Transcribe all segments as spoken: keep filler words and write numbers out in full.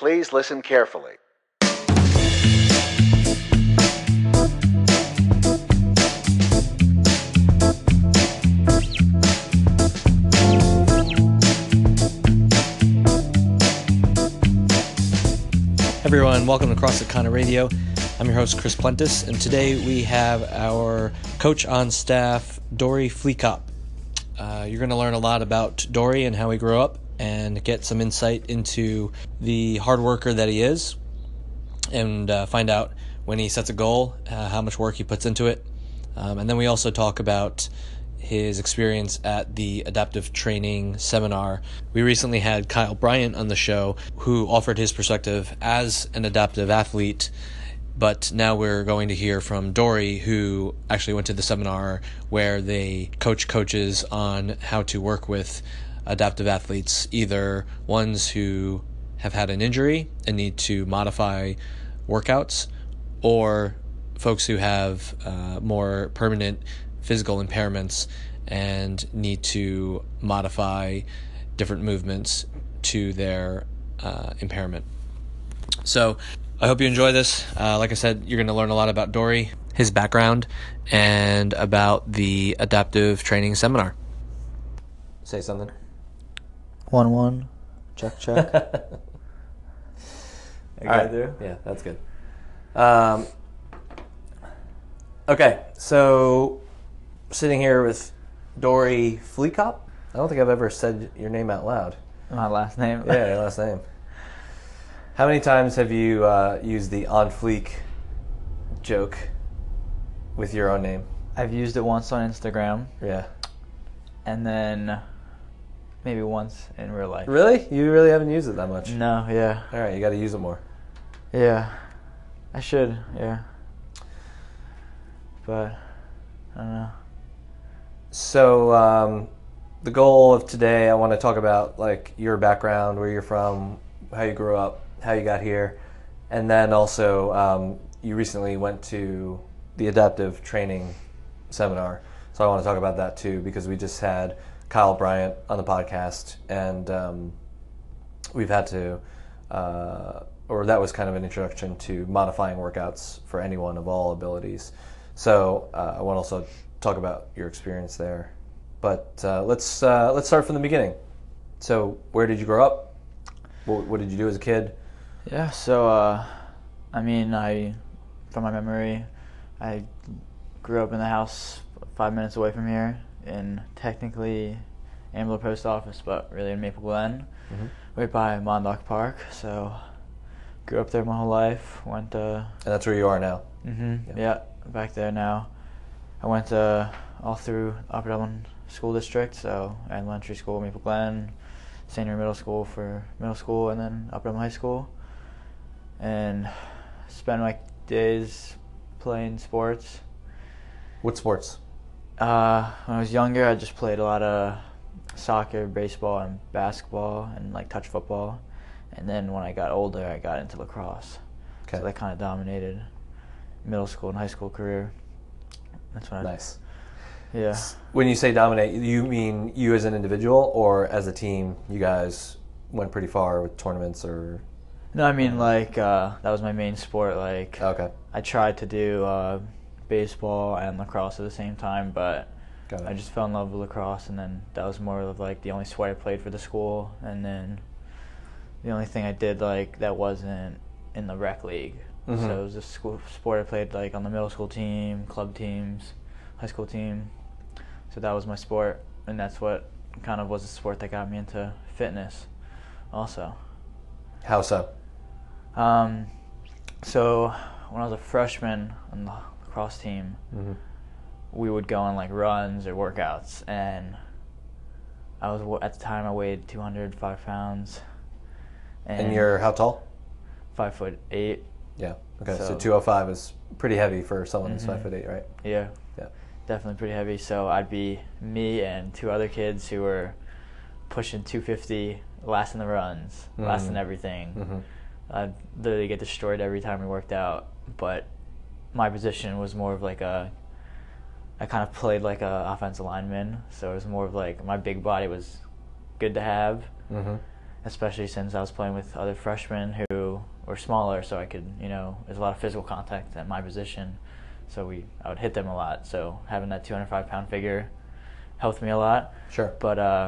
Please listen carefully. Everyone, welcome to CrossFit Kinda Radio. I'm your host, Chris Plentis, and today we have our coach on staff, Dory Fleekop. Uh, you're going to learn a lot about Dory and how he grew up and get some insight into the hard worker that he is and uh, find out when he sets a goal, uh, how much work he puts into it. Um, and then we also talk about his experience at the adaptive training seminar. We recently had Kyle Bryant on the show who offered his perspective as an adaptive athlete, but now we're going to hear from Dory, who actually went to the seminar where they coach coaches on how to work with adaptive athletes, either ones who have had an injury and need to modify workouts, or folks who have uh, more permanent physical impairments and need to modify different movements to their uh, impairment. So I hope you enjoy this. Uh, like I said, you're going to learn a lot about Dory, his background, and about the adaptive training seminar. Say something. One one, check check. All right. There? Yeah, that's good. Um, okay, so sitting here with Dory Fleekop. I don't think I've ever said your name out loud. My last name. Yeah, your last name. How many times have you uh, used the on fleek joke with your own name? I've used it once on Instagram, Yeah. and then maybe once in real life. Really? You really haven't used it that much? No, yeah, All right, you got to use it more. yeah. I should, yeah. But I don't know. So um, the goal of today, I want to talk about like your background, where you're from, how you grew up, how you got here, and then also um, you recently went to the adaptive training seminar. So I want to talk about that too, because we just had Kyle Bryant on the podcast, and um, we've had to, uh, or that was kind of an introduction to modifying workouts for anyone of all abilities. So uh, I want to also talk about your experience there. But uh, let's uh, let's start from the beginning. So where did you grow up? What, what did you do as a kid? Yeah, so, uh, I mean, I, from my memory, I grew up in the house five minutes away from here in technically Ambler Post Office, but really in Maple Glen, Mm-hmm. right by Montauk Park. So, grew up there my whole life. Went to... And that's where you are now. Mm-hmm, Yeah. yeah, back there now. I went to all through Upper Dublin School District, so elementary school, Maple Glen, senior middle school for middle school, and then Upper Dublin High School. And spent my days playing sports. What sports? Uh, when I was younger, I just played a lot of soccer, baseball, and basketball, and like touch football. And then when I got older, I got into lacrosse. Okay. So that kind of dominated middle school and high school career. That's when I... Nice. Yeah. When you say dominate, you mean you as an individual, or as a team, you guys went pretty far with tournaments, or... No, I mean, like, uh, that was my main sport. Like, Okay. I tried to do uh, baseball and lacrosse at the same time, but Got it. I just fell in love with lacrosse, and then that was more of, like, the only sport I played for the school, and then the only thing I did, like, that wasn't in the rec league. Mhm. So it was a school sport I played, like, on the middle school team, club teams, high school team. So that was my sport, and that's what kind of was the sport that got me into fitness also. How so? Um, so when I was a freshman on the lacrosse team, Mm-hmm. we would go on like runs or workouts, and I was at the time I weighed two hundred five pounds. And you're how tall? Five foot eight. Yeah. Okay. So, So- two oh five is pretty heavy for someone who's Mhm. five foot eight, right? Yeah. Yeah. Definitely pretty heavy. So I'd be me and two other kids who were pushing two fifty, last in the runs, last in Mhm. everything. Mm-hmm. I'd literally get destroyed every time we worked out. But my position was more of like a, I kind of played like a offensive lineman. So it was more of like my big body was good to have. Mm-hmm. especially since I was playing with other freshmen who were smaller, so I could, you know, there's a lot of physical contact at my position, so we I would hit them a lot. So having that two hundred five pound figure helped me a lot. Sure. But uh,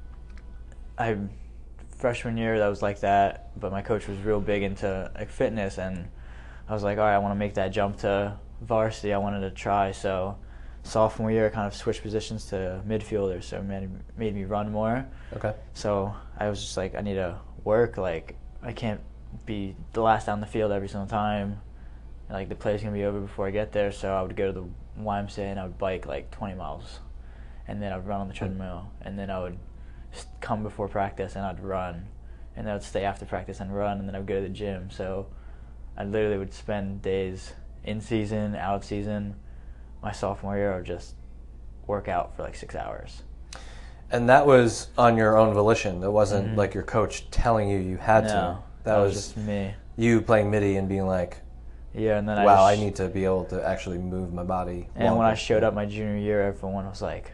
I freshman year that was like that, but my coach was real big into like fitness, and I was like, all right, I want to make that jump to varsity. I wanted to try, so sophomore year I kind of switched positions to midfielder, so it made, made me run more. Okay. So I was just like, I need to work. Like, I can't be the last down the field every single time. Like, the play's going to be over before I get there, so I would go to the Y M C A and I would bike like twenty miles. And then I would run on the treadmill. And then I would come before practice and I'd run. And then I would stay after practice and run, and then I would go to the gym. So I literally would spend days in season, out of season. My sophomore year, I would just work out for like six hours. And that was on your own volition. It wasn't mm-hmm. like your coach telling you you had no, to. That, that was, was just me. You playing midi and being like, yeah, and then wow, I, I, just, need to be able to actually move my body. And longer. when I showed up my junior year, everyone was like,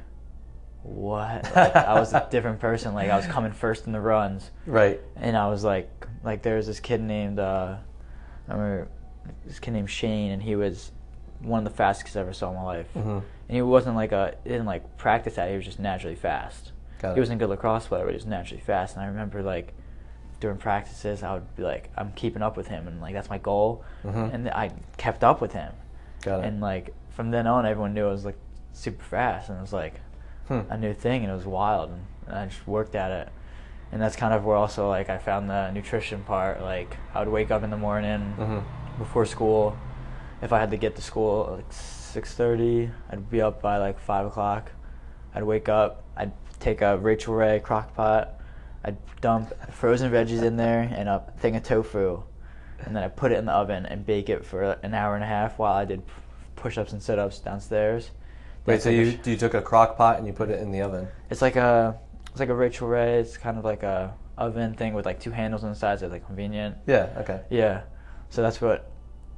what? Like, I was a different person. Like, I was coming first in the runs. Right. And I was like, like there was this kid named, uh, I remember this kid named Shane, and he was one of the fastest I ever saw in my life. Mm-hmm. And he wasn't like a, he didn't like practice at it, he was just naturally fast. Got it. He wasn't a good lacrosse player, but he was naturally fast. And I remember like during practices, I would be like, I'm keeping up with him, and like that's my goal. Mm-hmm. And I kept up with him. Got it. And like from then on, everyone knew I was like super fast, and it was like hmm. a new thing, and it was wild. And, and I just worked at it. And that's kind of where also like I found the nutrition part. Like I would wake up in the morning mm-hmm. before school. If I had to get to school at like six thirty, I'd be up by like five o'clock. I'd wake up, I'd take a Rachel Ray crock pot, I'd dump frozen veggies in there and a thing of tofu, and then I'd put it in the oven and bake it for an hour and a half while I did push-ups and sit-ups downstairs. Wait, so you you took a crock pot and you put it in the oven? It's like a it's like a Rachel Ray. It's kind of like a oven thing with like two handles on the sides. It's like convenient. Yeah. Okay. Yeah. So that's what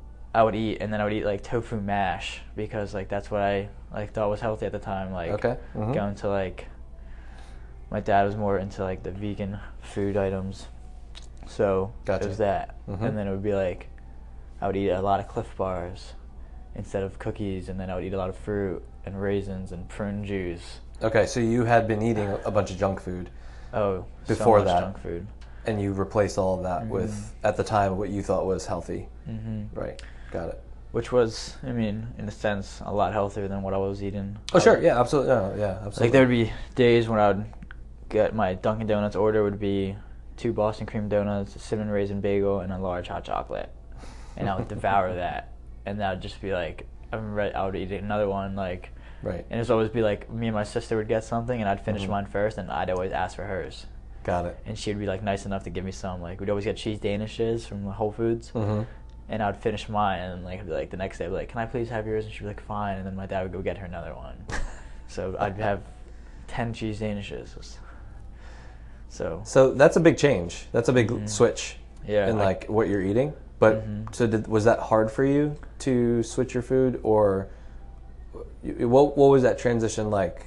I would eat, and then I would eat like tofu mash because like that's what I like thought was healthy at the time. Like okay. Mm-hmm. going to like my dad was more into like the vegan food items, so gotcha. it was that. Mm-hmm. And then it would be like I would eat a lot of Cliff Bars instead of cookies, and then I would eat a lot of fruit and raisins and prune juice. Okay, so you had been eating a bunch of junk food. Oh, before so much that, junk food. And you replaced all of that mm-hmm. with, at the time, what you thought was healthy. Mm-hmm. Right, got it. Which was, I mean, in a sense, a lot healthier than what I was eating. Oh, sure, yeah, absolutely, no, yeah, absolutely. Like there would be days when I would get my Dunkin' Donuts order would be two Boston cream donuts, a cinnamon raisin bagel, and a large hot chocolate, and I would devour that, and that would just be like, I'm ready, I would eat another one, like, right. And it would always be like me and my sister would get something, and I'd finish mm-hmm. mine first, and I'd always ask for hers. Got it. And she'd be like nice enough to give me some. Like we'd always get cheese danishes from Whole Foods, mm-hmm. and I'd finish mine, and like I'd be like the next day, I'd be like, "Can I please have yours?" And she'd be like, "Fine." And then my dad would go get her another one. So I'd have ten cheese danishes. So. So that's a big change. That's a big mm-hmm. switch. Yeah. In like what you're eating. But mm-hmm. so did, was that hard for you to switch your food, or what? What was that transition like?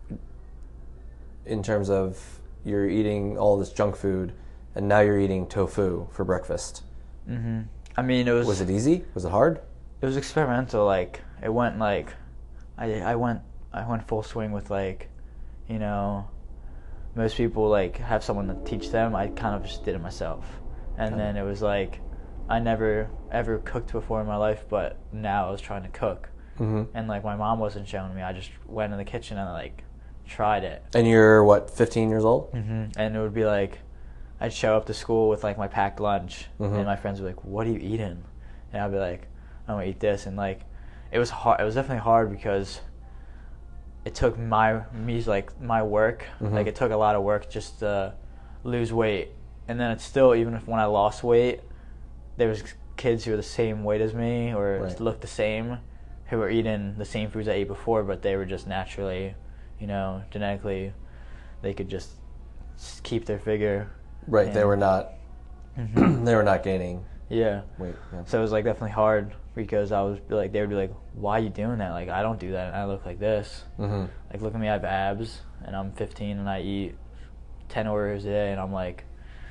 In terms of you're eating all this junk food, and now you're eating tofu for breakfast. Mm-hmm. I mean, it was. Was it easy? Was it hard? It was experimental. Like it went like, I I went I went full swing with like, you know, most people like have someone to teach them. I kind of just did it myself, and okay. then it was like, I never ever cooked before in my life, but now I was trying to cook, mm-hmm. and like my mom wasn't showing me. I just went in the kitchen and like. Tried it. And you're what, fifteen years old? Mm-hmm. And it would be like, I'd show up to school with like my packed lunch, mm-hmm. and my friends would be like, "What are you eating?" And I'd be like, "I'm gonna eat this." And like, it was hard. It was definitely hard because it took my me like my work. Mm-hmm. Like it took a lot of work just to lose weight, and then it's still even if when I lost weight, there was kids who were the same weight as me or right. looked the same, who were eating the same foods I ate before, but they were just naturally. You know, genetically, they could just keep their figure. Right, and, they were not. Mm-hmm. They were not gaining. Yeah. Weight. Yeah. So it was like definitely hard because I was like, they would be like, "Why are you doing that?" Like, I don't do that. And I look like this. Mm-hmm. Like, look at me. I have abs, and I'm fifteen, and I eat ten Oreos a day, and I'm like,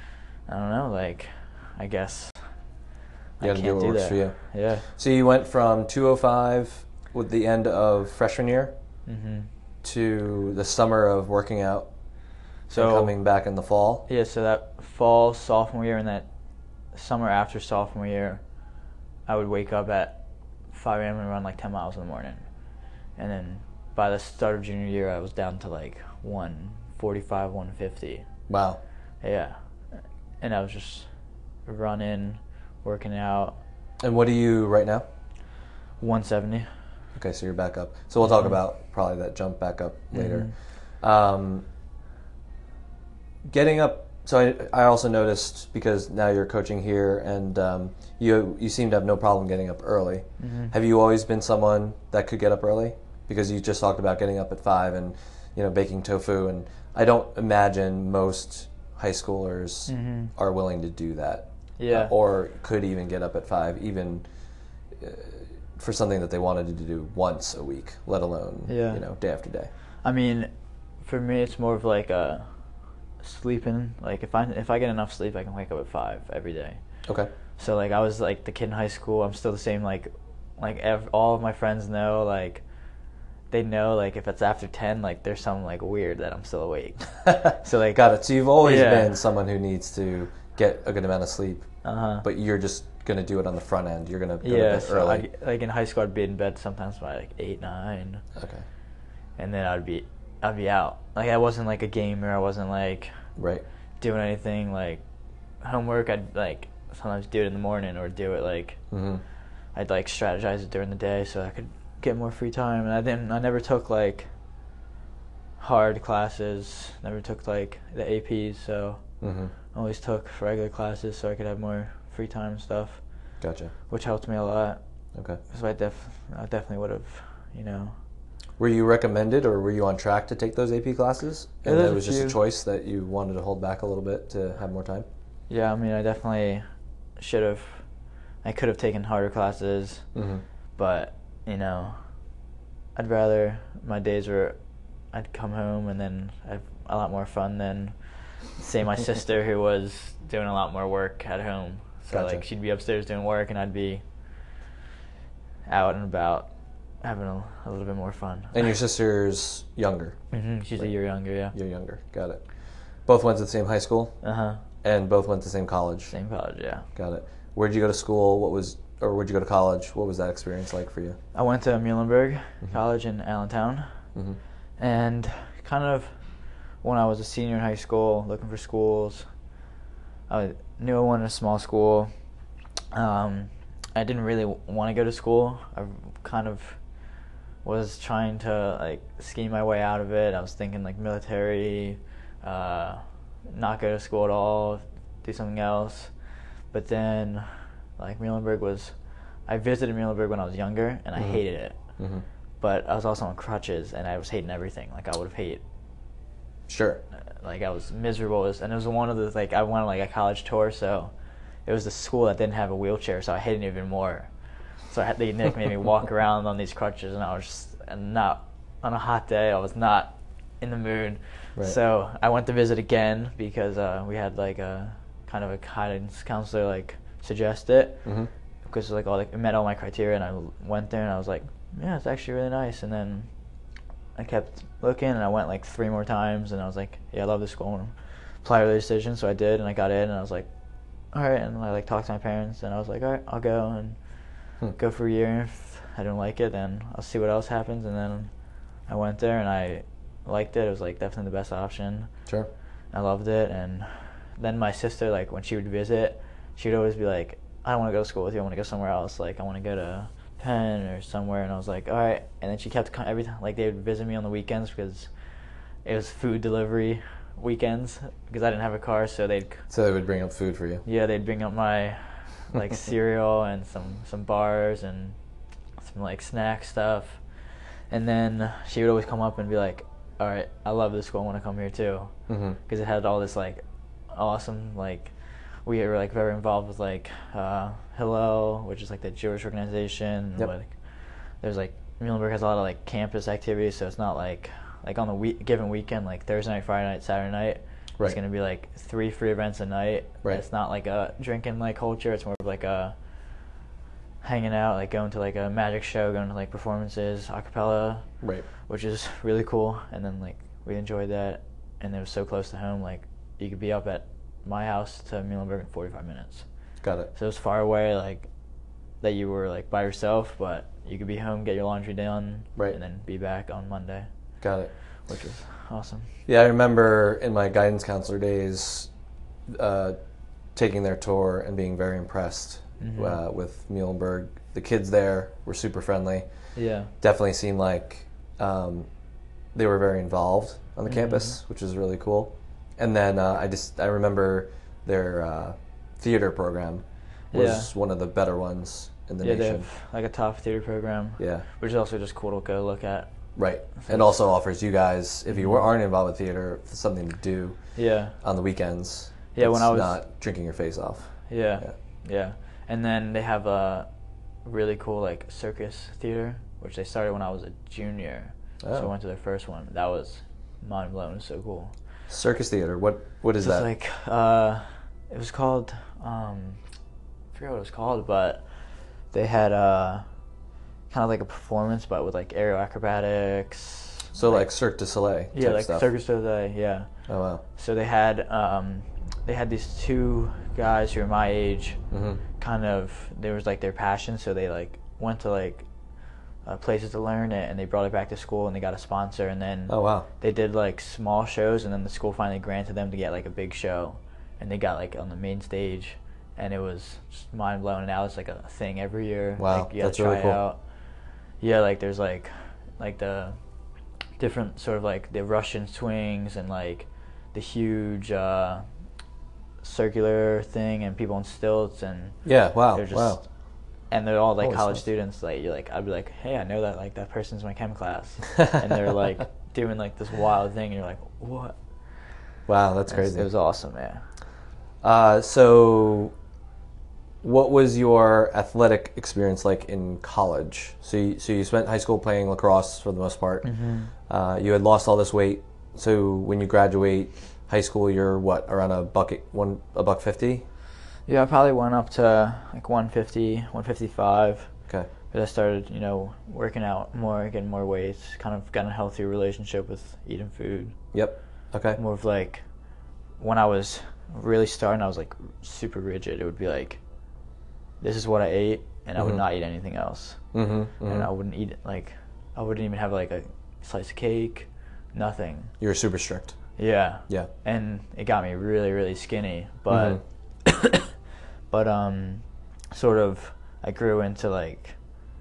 I don't know, like, I guess You I got to can't do what do works that. for you. Yeah. So you went from two oh five with the end of freshman year hmm to the summer of working out, So and coming back in the fall. yeah, so that fall sophomore year and that summer after sophomore year, I would wake up at five a.m. and run like ten miles in the morning. And then by the start of junior year, I was down to like one forty-five, one fifty. Wow. Yeah. And I was just running, working out. And what are you right now? one seventy. Okay, so you're back up. So we'll talk Mhm. about probably that jump back up later. Mhm. Um, getting up. So I, I also noticed, because now you're coaching here, and um, you you seem to have no problem getting up early. Mhm. Have you always been someone that could get up early? Because you just talked about getting up at five and, you know, baking tofu, and I don't imagine most high schoolers Mhm. are willing to do that. Yeah. Uh, or could even get up at five, even uh, for something that they wanted to do once a week, let alone Yeah. you know day after day. I mean, for me, it's more of like a sleeping. Like if I if I get enough sleep, I can wake up at five every day. Okay. So like I was like the kid in high school. I'm still the same. Like like ev- all of my friends know. Like they know. Like if it's after ten, like there's something like weird that I'm still awake. So like Got it. So you've always Yeah. been someone who needs to get a good amount of sleep, uh huh. but you're just gonna do it on the front end. You're gonna go Yeah. to bed So early. I, like in high school, I'd be in bed sometimes by like eight nine, Okay. and then I'd be I'd be out. Like I wasn't like a gamer. I wasn't like Right. doing anything like homework. I'd like sometimes do it in the morning or do it like Mm-hmm. I'd like strategize it during the day so I could get more free time. And I didn't. I never took like hard classes. Never took like the A Ps. So Mm-hmm. I always took regular classes so I could have more free time and stuff, Gotcha. which helped me a lot. Okay. So I def I definitely would have, you know. Were you recommended, or were you on track to take those A P classes, Yeah, and there's it a was just a few. choice that you wanted to hold back a little bit to have more time? Yeah, I mean, I definitely should have. I could have taken harder classes, Mm-hmm. but you know, I'd rather my days were, I'd come home and then I'd have a lot more fun than, say, my sister who was doing a lot more work at home. So Gotcha. like she'd be upstairs doing work and I'd be out and about having a, a little bit more fun. And your sister's younger. hmm She's Right. a year younger, yeah. You're younger. Got it. Both went to the same high school, Uh huh. and both went to the same college. Same college, yeah. Got it. Where'd you go to school? What was, or where'd you go to college? What was that experience like for you? I went to Muhlenberg Mhm. College in Allentown, Mm-hmm. and kind of when I was a senior in high school, looking for schools, I knew I wanted a small school. Um, I didn't really want to go to school. I kind of was trying to like scheme my way out of it. I was thinking like military, uh, not go to school at all, do something else. But then, like Muhlenberg was, I visited Muhlenberg when I was younger, and I Mhm. hated it. Mm-hmm. But I was also on crutches, and I was hating everything. Like I would have hated. Sure. Like I was miserable, and it was one of the like I went on like a college tour, so it was the school that didn't have a wheelchair, so I hated it even more. So I had, they Nick made me walk around on these crutches, and I was just and not on a hot day. I was not in the mood. Right. So I went to visit again because uh, we had like a kind of a guidance counselor like suggest it Mm-hmm. because like all like, it met all my criteria, and I went there and I was like, yeah, it's actually really nice. And then I kept looking, and I went like three more times, and I was like, yeah, I love this school. And apply for the decision, so I did, and I got in, and I was like, all right. And I like talked to my parents, and I was like, all right, I'll go and Hmm. go for a year. If I don't like it, then I'll see what else happens. And then I went there, and I liked it. It was like definitely the best option. Sure. I loved it. And then my sister, like when she would visit, she would always be like, I don't want to go to school with you. I want to go somewhere else. Like I want to go to Penn or somewhere. And I was like, all right. And then she kept co- every time, like they would visit me on the weekends because it was food delivery weekends because I didn't have a car. So they'd, So they would bring up food for you. yeah, they'd bring up my like cereal and some some bars and some like snack stuff. And then she would always come up and be like, all right, I love this school. I want to come here too. Mm-hmm. Because it had all this like awesome like we were like very involved with like uh, Hillel, which is like the Jewish organization. Yep. Like there's like Muhlenberg has a lot of like campus activities, so it's not like like on the week given weekend like Thursday night, Friday night, Saturday night. Right. It's going to be like three free events a night. Right. It's not like a drinking like culture. It's more of like a hanging out, like going to like a magic show, going to like performances, a cappella, Right. which is really cool. And then like we enjoyed that, and it was so close to home. Like you could be up at my house to Muhlenberg in forty-five minutes. Got it. So it was far away, like that you were like by yourself, but you could be home, get your laundry done, Right. and then be back on Monday. Got it. Which is awesome. Yeah, I remember in my guidance counselor days uh, taking their tour and being very impressed Mm-hmm. uh, with Muhlenberg. The kids there were super friendly. Yeah. Definitely seemed like um, they were very involved on the Mm-hmm. campus, which is really cool. And then uh, I just I remember their uh, theater program was Yeah. one of the better ones in the Yeah, they nation. have like a top theater program. Yeah. Which is also just cool to go look at. Right. So And also offers you guys, if you aren't involved with theater, something to do Yeah. on the weekends. Yeah, when that's I was- not drinking your face off. Yeah. Yeah. Yeah. And then they have a really cool like circus theater, which they started when I was a junior. So I Oh. went to their first one. That was mind blowing. It was so cool. Circus theater. What what is It's that? like uh, it was called um, I forget what it was called, but they had uh, kind of like a performance, but with like aerial acrobatics. so like Cirque du Soleil. Yeah, type like stuff. Circus du Soleil. Yeah. Oh wow. So they had um, they had these two guys who were my age. Mhm. Kind of, there was like their passion, so they like went to like uh, places to learn it, and they brought it back to school, and they got a sponsor, and then Oh wow. they did like small shows, and then the school finally granted them to get like a big show, and they got like on the main stage, and it was just mind blowing. And now it's like a thing every year. Wow, like, you gotta that's really try it cool. out. Yeah, like there's like like the different sort of like the Russian swings and like the huge uh, circular thing and people on stilts and Yeah. Wow. they're just wow. and they're all like Holy college smokes. students. Like you're like I'd be like, hey, I know that like that person's in my chem class, and they're like doing like this wild thing, and you're like, what? Wow, that's It was- crazy. It was awesome, yeah. Uh, so, what was your athletic experience like in college? So, you, so you spent high school playing lacrosse for the most part. Mm-hmm. Uh, you had lost all this weight. So, when you graduate high school, you're what, around a bucket one a buck fifty? Yeah, I probably went up to like one fifty, one fifty-five. Okay. But I started, you know, working out more, getting more weight, kind of got a healthier relationship with eating food. Yep. Okay. More of like, when I was really starting, I was like super rigid. It would be like, this is what I ate, and I would Mhm. not eat anything else. Mm-hmm. And I wouldn't eat, like, I wouldn't even have like a slice of cake, nothing. You were super strict. Yeah. Yeah. And it got me really, really skinny. But, Mm-hmm. but, um, sort of, I grew into like,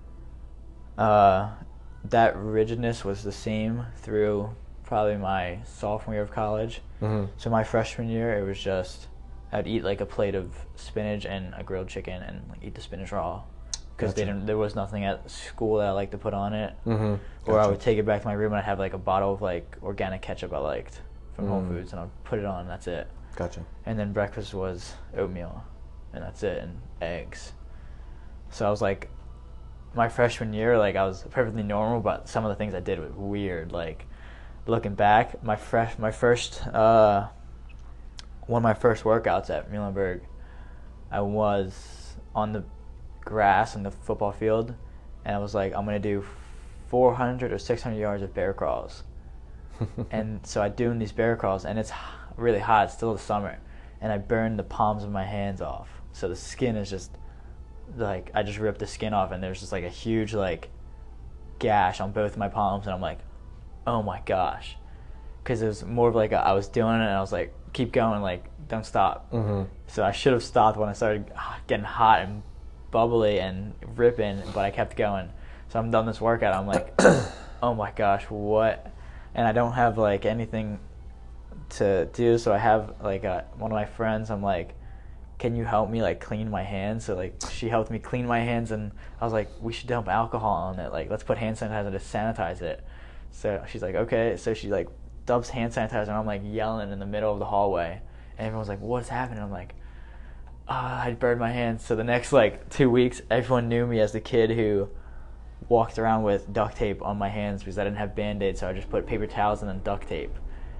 uh, that rigidness was the same through probably my sophomore year of college. Mm-hmm. So my freshman year, it was just, I'd eat like a plate of spinach and a grilled chicken and like eat the spinach raw. Because they Gotcha. didn't, there was nothing at school that I liked to put on it. Mm-hmm. Or I would take it back to my room and I'd have like a bottle of like organic ketchup I liked from Whole Mm. Foods, and I'd put it on and that's it. Gotcha. And then breakfast was oatmeal, and that's it, and eggs. So I was like, my freshman year, like I was perfectly normal, but some of the things I did were weird. Like looking back, my fresh, my first, uh, one of my first workouts at Muhlenberg, I was on the grass in the football field, and I was like, I'm gonna do four hundred or six hundred yards of bear crawls. And so I'm doing these bear crawls, and it's h- really hot. It's still the summer, and I burned the palms of my hands off. So the skin is just like, I just ripped the skin off, and there's just like a huge like gash on both my palms, and I'm like, oh my gosh, because it was more of like a, I was doing it, and I was like, keep going, like don't stop. Mm-hmm. So I should have stopped when I started getting hot and bubbly and ripping, but I kept going. So I'm done this workout. I'm like, oh my gosh, what? And I don't have like anything to do, so I have like a, one of my friends. I'm like, can you help me like clean my hands? So like she helped me clean my hands, and I was like, we should dump alcohol on it. Like let's put hand sanitizer to sanitize it. So she's like, okay. So she like dumps hand sanitizer, and I'm like yelling in the middle of the hallway, and everyone's like, what's happening? I'm like, ah, I burned my hands. So the next like two weeks, everyone knew me as the kid who walked around with duct tape on my hands because I didn't have Band-Aids, so I just put paper towels and then duct tape.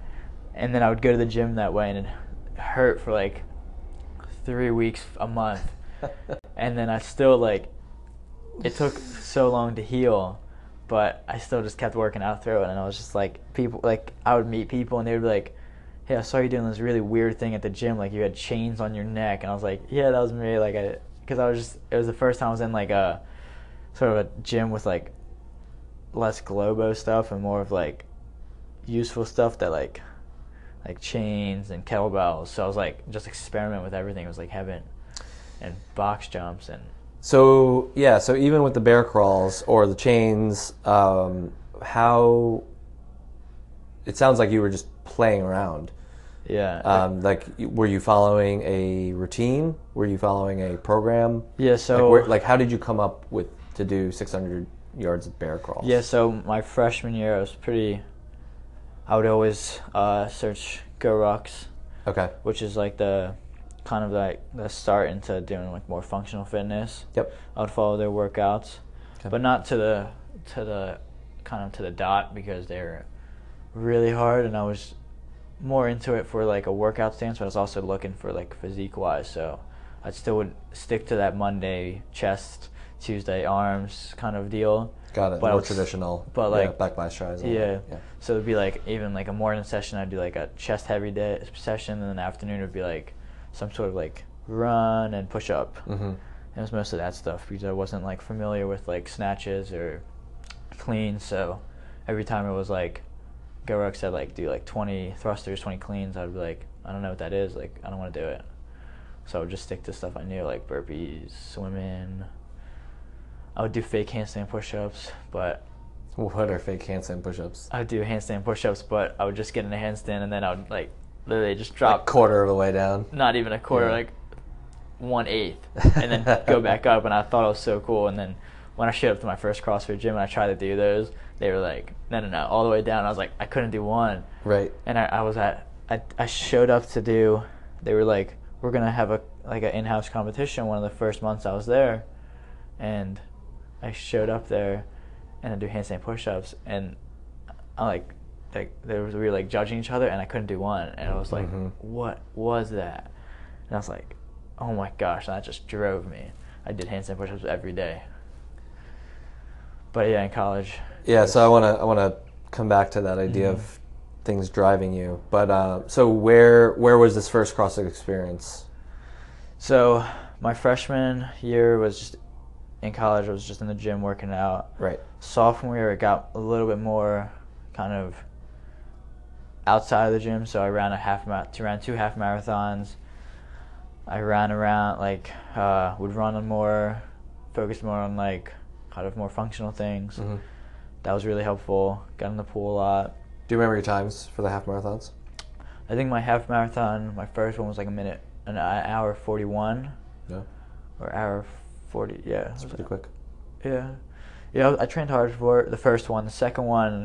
and then I would go to the gym that way, and it hurt for like three weeks, a month, and then I still like, it took so long to heal, but I still just kept working out through it, and I was just like, people, like, I would meet people, and they would be like, hey, I saw you doing this really weird thing at the gym, like you had chains on your neck, and I was like, yeah, that was me, like, I, because I was just, it was the first time I was in like a, sort of a gym with like less globo stuff and more of like useful stuff that like, like chains and kettlebells, so I was like, just experiment with everything. It was like heaven, and box jumps and. So yeah, so even with the bear crawls or the chains, um, how it sounds like you were just playing around. Yeah. Um, like, were you following a routine? Were you following a program? Yeah. So like, where, like how did you come up with to do six hundred yards of bear crawls? Yeah. So my freshman year, I was pretty. I would always uh, search GoRucks. Okay. Which is like the. kind of like the start into doing like more functional fitness. Yep. I would follow their workouts, okay. but not to the to the kind of to the dot, because they're really hard, and I was more into it for like a workout stance, but I was also looking for like physique wise. So I still would stick to that Monday chest, Tuesday arms kind of deal. Got it. But More was, traditional. But like yeah, back by strides. Yeah. yeah. So it'd be like even like a morning session, I'd do like a chest heavy day session, and then the afternoon would be like some sort of like run and push up. Mm-hmm. It was most of that stuff because I wasn't like familiar with like snatches or cleans. So every time it was like GoRuck said like do like twenty thrusters, twenty cleans, I'd be like, I don't know what that is. Like I don't want to do it. So I would just stick to stuff I knew, like burpees, swimming. I would do fake handstand push-ups, but what are fake handstand push-ups? I would do handstand push-ups, but I would just get in a handstand and then I would like literally just drop like quarter of the way down. Not even a quarter, yeah. like one eighth, and then go back up. And I thought it was so cool. And then when I showed up to my first CrossFit gym and I tried to do those, they were like, no, no, no, all the way down. I was like, I couldn't do one. Right. And I, I was at, I, I showed up to do. They were like, we're gonna have a like an in-house competition. One of the first months I was there, and I showed up there, and I do handstand push-ups, and I like. Like there was we were like judging each other, and I couldn't do one, and I was like, mm-hmm. what was that? And I was like, oh my gosh, and that just drove me. I did handstand push-ups every day. But yeah, in college. Yeah, so I want to I want to come back to that idea mm-hmm. of things driving you. But uh, so where where was this first CrossFit experience? So my freshman year was just in college. I was just in the gym working out. Right. Sophomore year, it got a little bit more kind of outside of the gym, so I ran a half ran two half marathons. I ran around like uh, would run on more, focused more on like kind of more functional things. Mm-hmm. That was really helpful. Got in the pool a lot. Do you remember your times for the half marathons? I think my half marathon, my first one was like a minute, an hour forty-one. Yeah. Or hour forty. Yeah. That's pretty quick. Yeah, yeah. I trained hard for the first one. The second one,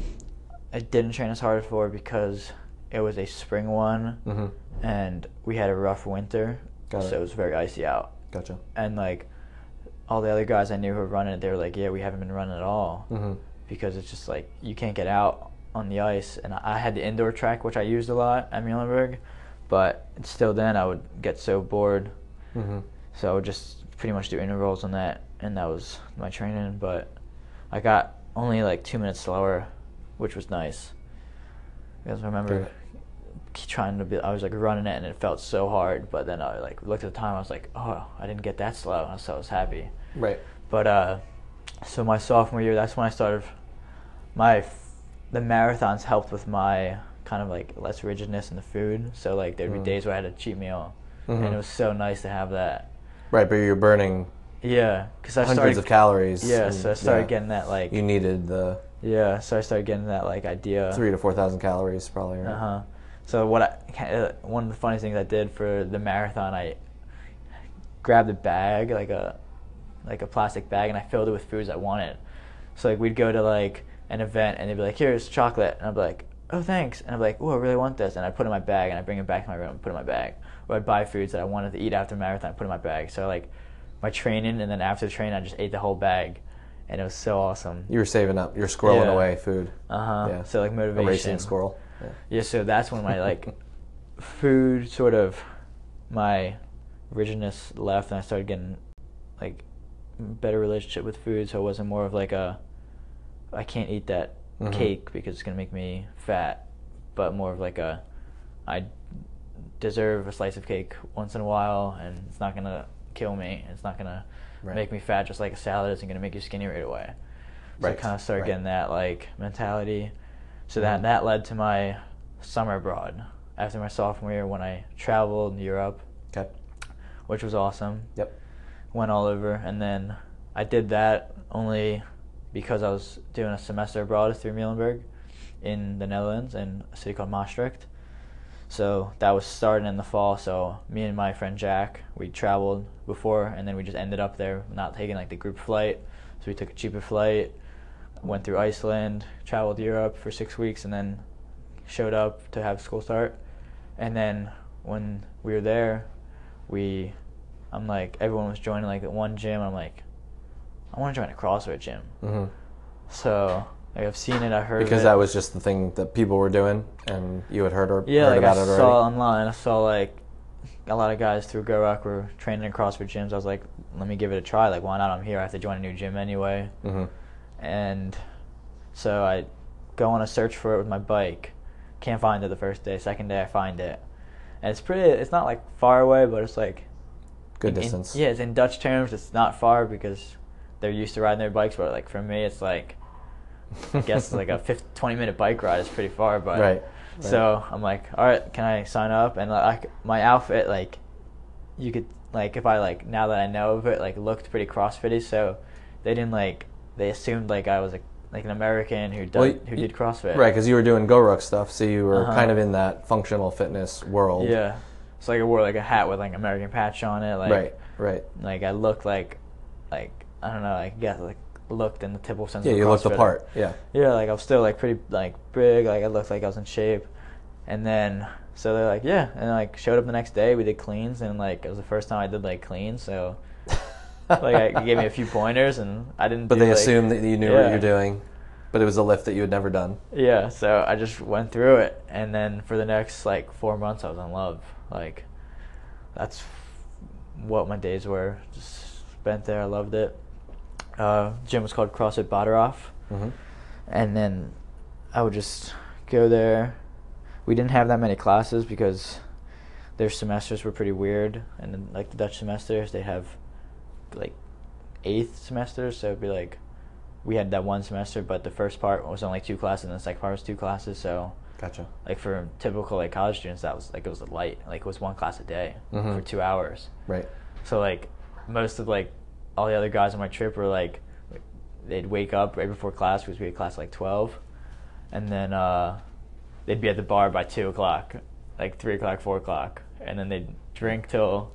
I didn't train as hard for because it was a spring one, mm-hmm. and we had a rough winter, Got so it. it was very icy out. Gotcha. And like all the other guys I knew who were running it, they were like, "Yeah, we haven't been running at all," mm-hmm. because it's just like you can't get out on the ice. And I had the indoor track, which I used a lot at Muhlenberg, but still, then I would get so bored, mm-hmm. so I would just pretty much do intervals on that, and that was my training. But I got only like two minutes slower, which was nice. Because I remember Good. trying to be, I was like running it and it felt so hard, but then I like looked at the time, I was like, oh, I didn't get that slow, so I was happy. Right. But uh, so my sophomore year, that's when I started, my, the marathons helped with my kind of like less rigidness in the food, so like there'd be mm. days where I had a cheat meal, mm-hmm. and it was so nice to have that. Right, but you're burning Yeah, because I hundreds started, of calories. Yeah, and, so I started yeah, getting that like. You needed the. Yeah, so I started getting that like idea. Three to four thousand calories, probably. Right? Uh huh. So what I uh, one of the funny things I did for the marathon, I grabbed a bag, like a like a plastic bag, and I filled it with foods I wanted. So like we'd go to like an event, and they'd be like, "Here's chocolate," and I'd be like, "Oh, thanks," and I'd be like, "Oh, I really want this," and I'd put it in my bag, and I'd bring it back to my room, and put it in my bag. Or I'd buy foods that I wanted to eat after the marathon, put it in my bag. So like my training, and then after the training, I just ate the whole bag. And it was so awesome. You were saving up. You were squirreling Yeah. away food. Uh huh. Yeah. So like motivation. A racing squirrel. Yeah. Yeah, so that's when my like food sort of my rigidness left, and I started getting like better relationship with food. So it wasn't more of like a I can't eat that Mhm. cake because it's gonna make me fat, but more of like a I deserve a slice of cake once in a while, and it's not gonna kill me. It's not gonna Right. make me fat, just like a salad isn't gonna make you skinny right away. So I Right, kind of started right. getting that like mentality. So Mhm. that that led to my summer abroad after my sophomore year when I traveled Europe, Okay. which was awesome. Yep. Went all over, and then I did that only because I was doing a semester abroad through Muhlenberg in the Netherlands in a city called Maastricht. So that was starting in the fall. So me and my friend Jack, we traveled before, and then we just ended up there not taking like the group flight. So we took a cheaper flight, went through Iceland, traveled Europe for six weeks, and then showed up to have school start. And then when we were there, we, I'm like, everyone was joining like the one gym. I'm like, I want to join a CrossFit gym. hmm So like, I've seen it, I heard Because it. that was just the thing that people were doing, and you had heard, or, Yeah, heard like about I it saw already. online. I saw like a lot of guys through GoRock were training in CrossFit gyms. I was like, let me give it a try. Like, why not? I'm here. I have to join a new gym anyway. hmm And so I go on a search for it with my bike. Can't find it the first day. Second day I find it, and it's pretty. It's not like far away, but it's like Good in- distance. yeah, it's in Dutch terms. It's not far because they're used to riding their bikes. But like for me, it's like I guess it's like a fifty, twenty minute bike ride is pretty far. But Right. right. so I'm like, all right, can I sign up? And like my outfit, like you could like if I like now that I know of it, like looked pretty CrossFitty. So they didn't like they assumed like I was a, like an American who did Well, who y- did CrossFit. Right, because you were doing GoRuck stuff, so you were Uh-huh. kind of in that functional fitness world. Yeah. So like I wore like a hat with like American patch on it. Like right, right. like I looked like like I don't know, I guess like looked in the typical sense Yeah, of a you looked the CrossFitter. part. Yeah. Yeah, like I was still like pretty like big, like I looked like I was in shape. And then so they're like, yeah, and like showed up the next day, we did cleans, and like it was the first time I did like cleans, so like I gave me a few pointers, and I didn't But do, they like- assumed that you knew what Yeah. you're doing, but it was a lift that you had never done. Yeah, so I just went through it, and then for the next like four months, I was in love. Like, that's what my days were. Just spent there. I loved it. Uh, gym was called CrossFit Badarov, Mm-hmm. and then I would just go there. We didn't have that many classes because their semesters were pretty weird, and then, like the Dutch semesters, they have like eighth semesters, so it'd be like we had that one semester, but the first part was only two classes, and the second part was two classes. So Gotcha. like for typical like college students, that was like it was a light, like it was one class a day Mhm. for two hours. Right. So like most of like all the other guys on my trip were like they'd wake up right before class because we had class at, like twelve, and then uh, they'd be at the bar by two o'clock, like three o'clock, four o'clock, and then they'd drink till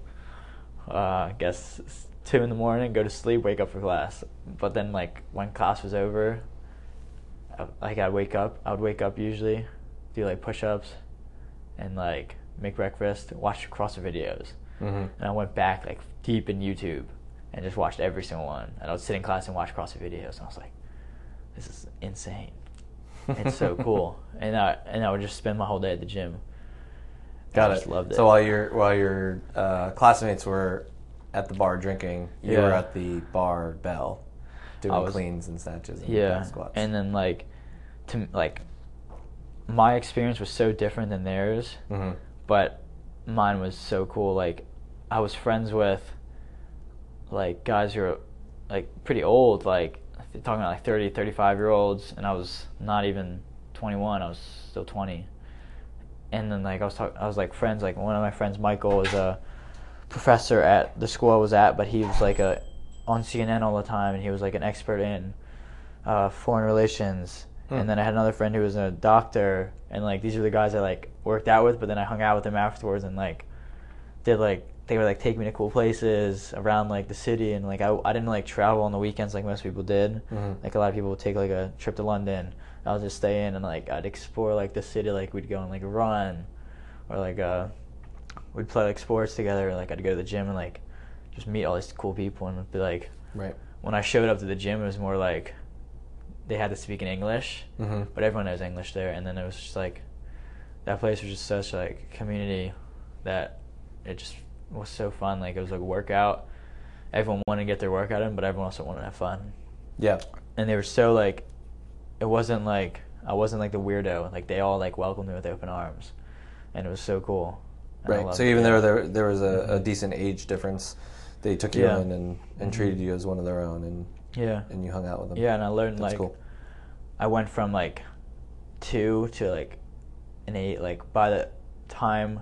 uh, I guess two in the morning, go to sleep, wake up for class. But then like when class was over, I, like I'd wake up, I would wake up usually, do like push-ups, and like make breakfast, watch CrossFit videos. Mm-hmm. And I went back like deep in YouTube and just watched every single one. And I would sit in class and watch CrossFit videos, and I was like, this is insane. It's so cool. And I and I would just spend my whole day at the gym. Got I it. just loved it. So while your while your uh, classmates were at the bar drinking, you Yeah. were at the bar bell doing I was- cleans and snatches and yeah, back squats. and then like, to like, my experience was so different than theirs, mm-hmm. but mine was so cool. Like, I was friends with like guys who are like pretty old, like they're talking about like thirty, thirty-five year olds, and I was not even twenty-one. I was still twenty. And then like I was talking, I was like friends. Like one of my friends, Michael, was a professor at the school I was at, but he was like a on C N N all the time, and he was like an expert in uh, foreign relations. Hmm. And then I had another friend who was a doctor, and like these are the guys I like worked out with. But then I hung out with them afterwards, and like did like they would like take me to cool places around like the city, and like I I didn't like travel on the weekends like most people did. Mhm. Like a lot of people would take like a trip to London. I would just stay in and like I'd explore like the city. Like we'd go on like a run, or like uh we'd play like sports together. Like I'd go to the gym and like just meet all these cool people, and it'd be like Right. when I showed up to the gym, it was more like they had to speak in English, Mm-hmm. but everyone knows English there. And then it was just like that place was just such like community that it just was so fun. Like it was like a workout. Everyone wanted to get their workout in, but everyone also wanted to have fun. Yeah. And they were so like, it wasn't like I wasn't like the weirdo. Like they all like welcomed me with open arms, and it was so cool. And I Right. loved So it. even Yeah. though there there was a, Mhm. a decent age difference, they took you Yeah. in and, and Mhm. treated you as one of their own, and Yeah. and you hung out with them. Yeah, and I learned That's like cool. I went from like two to like an eight. Like by the time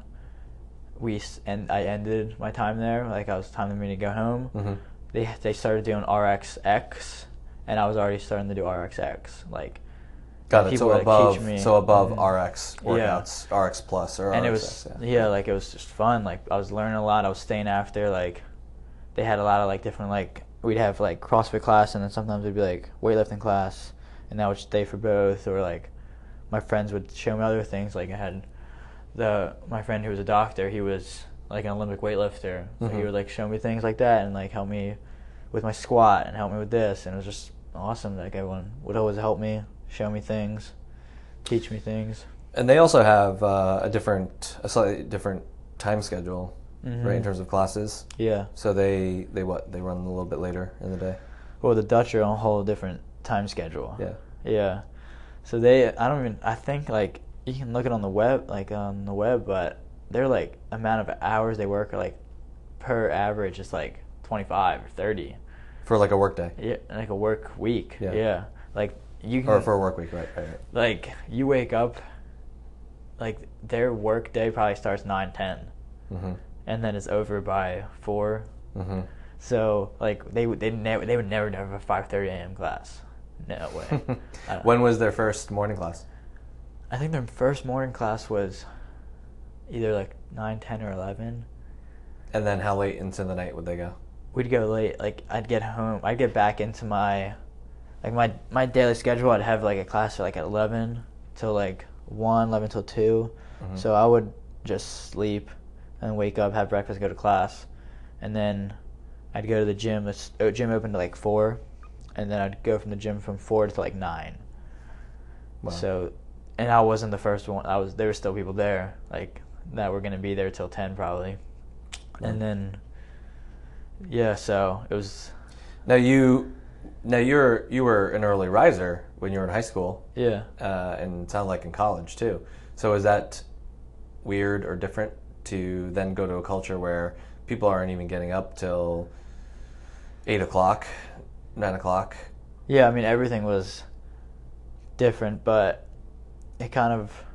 we s- and I ended my time there, like I was time for me to go home. Mm-hmm. They they started doing R X X, and I was already starting to do R X X. Like Got it. people So that above, teach me- so above Mhm. R X workouts, R X plus or and R it X was X, yeah. like it was just fun. Like I was learning a lot. I was staying after. Like they had a lot of like different like we'd have like CrossFit class, and then sometimes it'd be like weightlifting class, and I would stay for both. Or like my friends would show me other things. Like I had the my friend who was a doctor. He was like an Olympic weightlifter, so he Mhm. would like show me things like that and like help me with my squat and help me with this, and it was just awesome. Like everyone would always help me, show me things, teach me things. And they also have uh, a different, a slightly different time schedule, Mhm. right, in terms of classes. Yeah. So they they what they run a little bit later in the day. Well, the Dutch are on a whole different time schedule. Yeah. Yeah. So they, I don't even, I think like you can look it on the web, like on the web, but they're like amount of hours they work are like per average is like twenty-five or thirty. For like a work day. Yeah, like a work week. Yeah. Yeah. Like you can, Or for a work week, right, right, right. like you wake up, like their work day probably starts nine ten, Mm-hmm. and then it's over by four. Mm-hmm. So like they would they never they would never never have a five thirty a.m. class. No way. I don't- When was their first morning class? I think their first morning class was either like nine, ten, or eleven. And then how late into the night would they go? We'd go late. Like I'd get home. I'd get back into my, like my my daily schedule. I'd have like a class like at eleven till like one, eleven till two. Mhm. So I would just sleep and wake up, have breakfast, go to class, and then I'd go to the gym. The s- uh, gym opened at like four, and then I'd go from the gym from four to like nine. Wow. So, and I wasn't the first one. I was there were still people there like that were gonna be there till ten probably, Wow. and then yeah. So it was Now you, now you're you were an early riser when you were in high school, yeah. uh, and it sounded like in college too. So is that weird or different to then go to a culture where people aren't even getting up till eight o'clock, nine o'clock? Yeah, I mean everything was different, but it kind of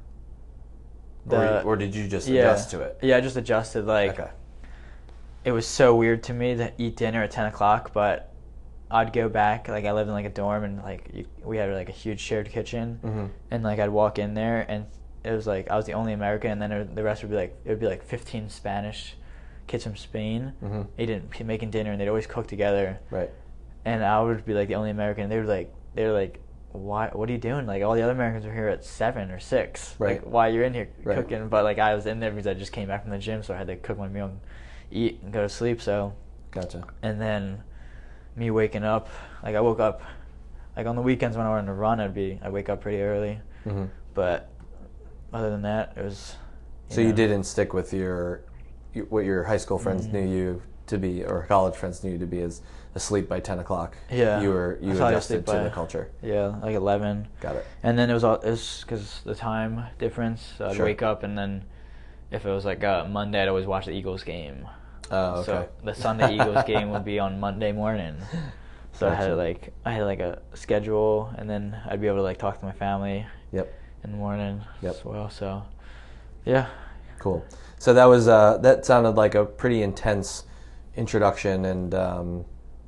the or, or did you just yeah, adjust to it? Yeah, I just adjusted. Like Okay. it was so weird to me to eat dinner at ten o'clock, but I'd go back. Like I lived in like a dorm, and like you, we had like a huge shared kitchen, Mm-hmm. and like I'd walk in there, and it was like I was the only American, and then it, the rest would be like it would be like fifteen Spanish kids from Spain Mm-hmm. eating making dinner, and they'd always cook together. Right. And I would be like the only American. And they were like, they were like, why? What are you doing? Like all the other Americans are here at seven or six. Right. Like why you're in here Right. cooking? But like I was in there because I just came back from the gym, so I had to cook my meal, and eat, and go to sleep. So, Gotcha. and then me waking up, like I woke up, like on the weekends when I went on a run, I'd be I wake up pretty early. Mm-hmm. But other than that, it was. You So know, you didn't stick with your, you- what your high school friends Mhm. knew you to be, or college friends knew you to be, as asleep by ten o'clock. Yeah. You were you I thought I was adjusted asleep to by- the culture. Yeah, like eleven. Got it. And then it was all it was because the time difference. So I'd Sure. wake up, and then if it was like uh, Monday, I'd always watch the Eagles game. Oh, okay. So the Sunday Eagles game would be on Monday morning. So I Gotcha. had like I had like a schedule, and then I'd be able to like talk to my family Yep. in the morning Yep. as well. So yeah, Cool. So that was uh, that sounded like a pretty intense introduction and um,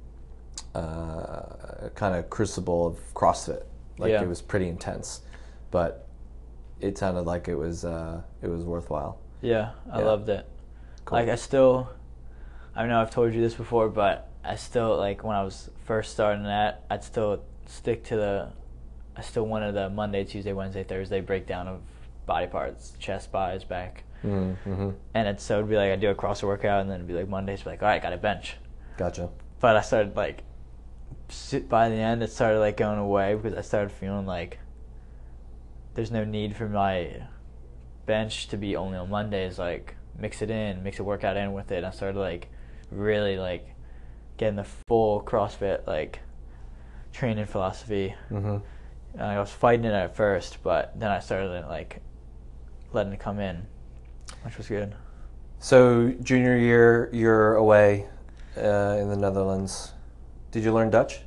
uh, kind of crucible of CrossFit. Like Yeah. it was pretty intense, but it sounded like it was uh, it was worthwhile. yeah, I Yeah. loved it. Cool. Like I still, I know I've told you this before, but I still like when I was first starting that, I'd still stick to the, I still wanted the Monday, Tuesday, Wednesday, Thursday breakdown of body parts, chest, buys, back, Mm-hmm. and it's so it'd be like I'd do a CrossFit workout, and then it'd be like Mondays, be like all right, got a bench, Gotcha. but I started like, sit by the end, it started like going away because I started feeling like there's no need for my bench to be only on Mondays, like mix it in, mix a workout in with it. And I started like really like getting the full CrossFit like training philosophy. Mm-hmm. And I was fighting it at first, but then I started like letting it come in, which was good. So junior year, you're away uh, in the Netherlands. Did you learn Dutch?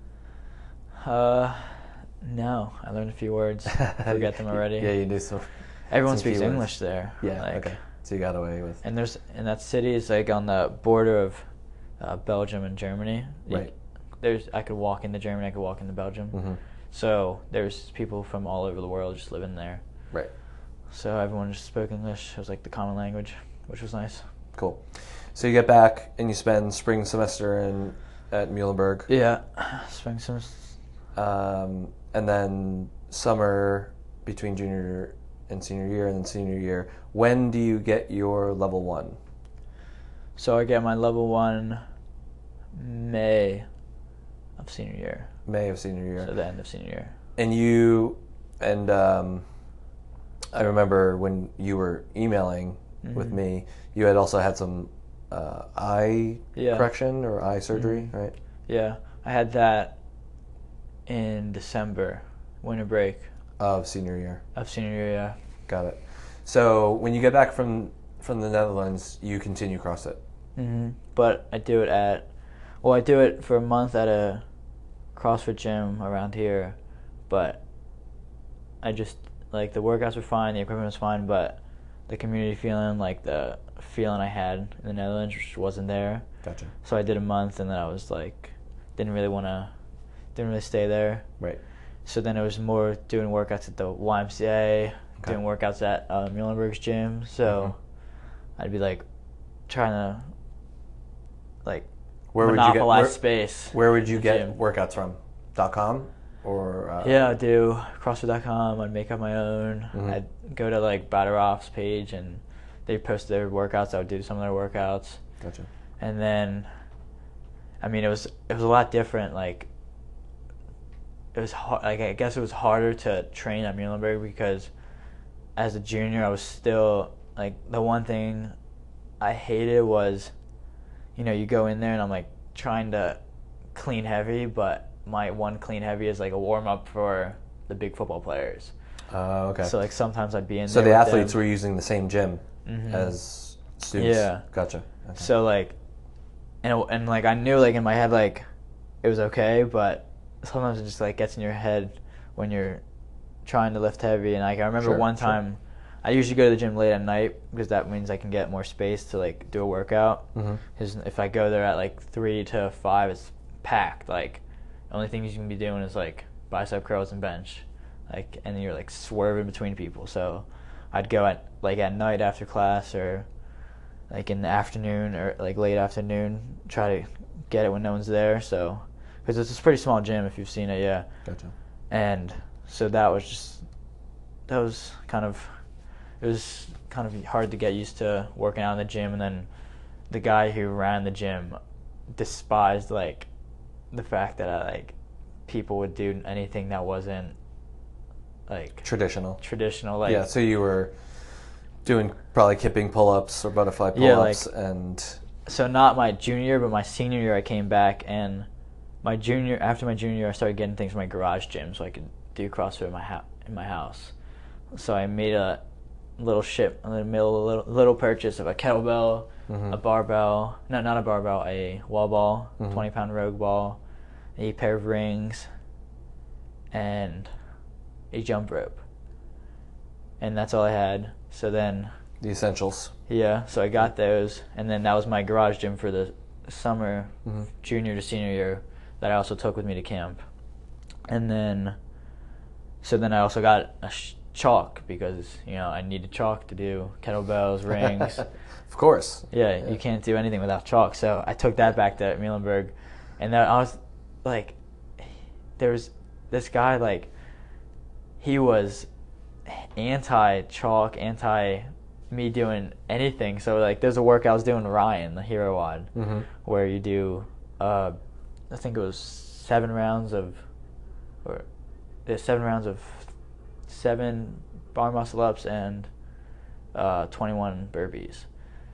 Uh, no, I learned a few words. Forget them already. Yeah, you do some. Everyone some speaks keywords. English there. Yeah. Like, Okay. So you got away with. And there's and that city is like on the border of uh, Belgium and Germany. You- Right. There's I could walk into Germany. I could walk into Belgium. Mm-hmm. So there's people from all over the world just living there. Right. So everyone just spoke English. It was like the common language, which was nice. Cool. So you get back and you spend spring semester in at Muhlenberg. Yeah, spring some. Um, and then summer between junior and senior year, and then senior year. When do you get your level one? So I get my level one May of senior year. May of senior year. So the end of senior year. And you, and um, I remember when you were emailing Mm-hmm. with me, you had also had some uh, eye Yeah. correction or eye surgery, Mhm. right? Yeah, I had that in December, winter break Of senior year. of senior year. Yeah. Got it. So when you get back from from the Netherlands, you continue CrossFit. hmm But I do it at, well, I do it for a month at a CrossFit gym around here, but I just, like, the workouts were fine, the equipment was fine, but the community feeling, like the feeling I had in the Netherlands, which wasn't there. Gotcha. So I did a month, and then I was like, didn't really want to, didn't really stay there. Right. So then it was more doing workouts at the Y M C A, Okay. doing workouts at uh, Muhlenberg's gym. So Mhm. I'd be like trying to like Where would you get monopolize where, space. where would you the get gym. workouts from? Dot com or uh, Yeah, I'd do CrossFit dot com. I'd make up my own. Mhm. I'd go to like Batter Off's page, and they post their workouts. I would do some of their workouts, Gotcha. and then, I mean, it was it was a lot different. Like, it was hard, like I guess it was harder to train at Muhlenberg because, as a junior, I was still like the one thing I hated was, you know, you go in there and I'm like trying to clean heavy, but my one clean heavy is like a warm up for the big football players. Uh, okay. So like sometimes I'd be in So there the with athletes them. were using the same gym Mhm. as students. Yeah. Gotcha. Okay. So like, and and like I knew like in my head like it was okay, but sometimes it just like gets in your head when you're trying to lift heavy. And like I remember Sure, one sure. time, I usually go to the gym late at night because that means I can get more space to like do a workout. Mhm. Because if I go there at like three to five, it's packed. Like the only things you can be doing is like bicep curls and bench, like and you're like swerving between people. So I'd go at like at night after class or like in the afternoon or like late afternoon, try to get it when no one's there. So because it's a pretty small gym if you've seen it, yeah. Gotcha. And so that was just that was kind of it was kind of hard to get used to working out in the gym. And then the guy who ran the gym despised like the fact that I like people would do anything that wasn't like Traditional. traditional. Like yeah. So you were doing probably kipping pull-ups or butterfly Yeah, pull-ups, like- and so not my junior year, but my senior year I came back, and my junior after my junior year I started getting things from my garage gym so I could do CrossFit in my house. In my house, so I made a little ship, a little little, little purchase of a kettlebell, Mhm. a barbell, no, not a barbell, a wall ball, Mhm. twenty pound rogue ball, a pair of rings, and a jump rope, and that's all I had. So then. the essentials. Yeah, so I got those, and then that was my garage gym for the summer, Mhm. junior to senior year, that I also took with me to camp. And then, so then I also got a sh- chalk because, you know, I needed chalk to do kettlebells, rings. Of course. Yeah, Yeah. you can't do anything without chalk. So I took that back to Muhlenberg, and then I was like, there was this guy, like, he was anti-chalk, anti me doing anything. So like there's a workout I was doing Ryan, the Hero Wad, Mm-hmm. where you do uh I think it was seven rounds of or there's seven rounds of seven bar muscle ups and uh, twenty-one burpees.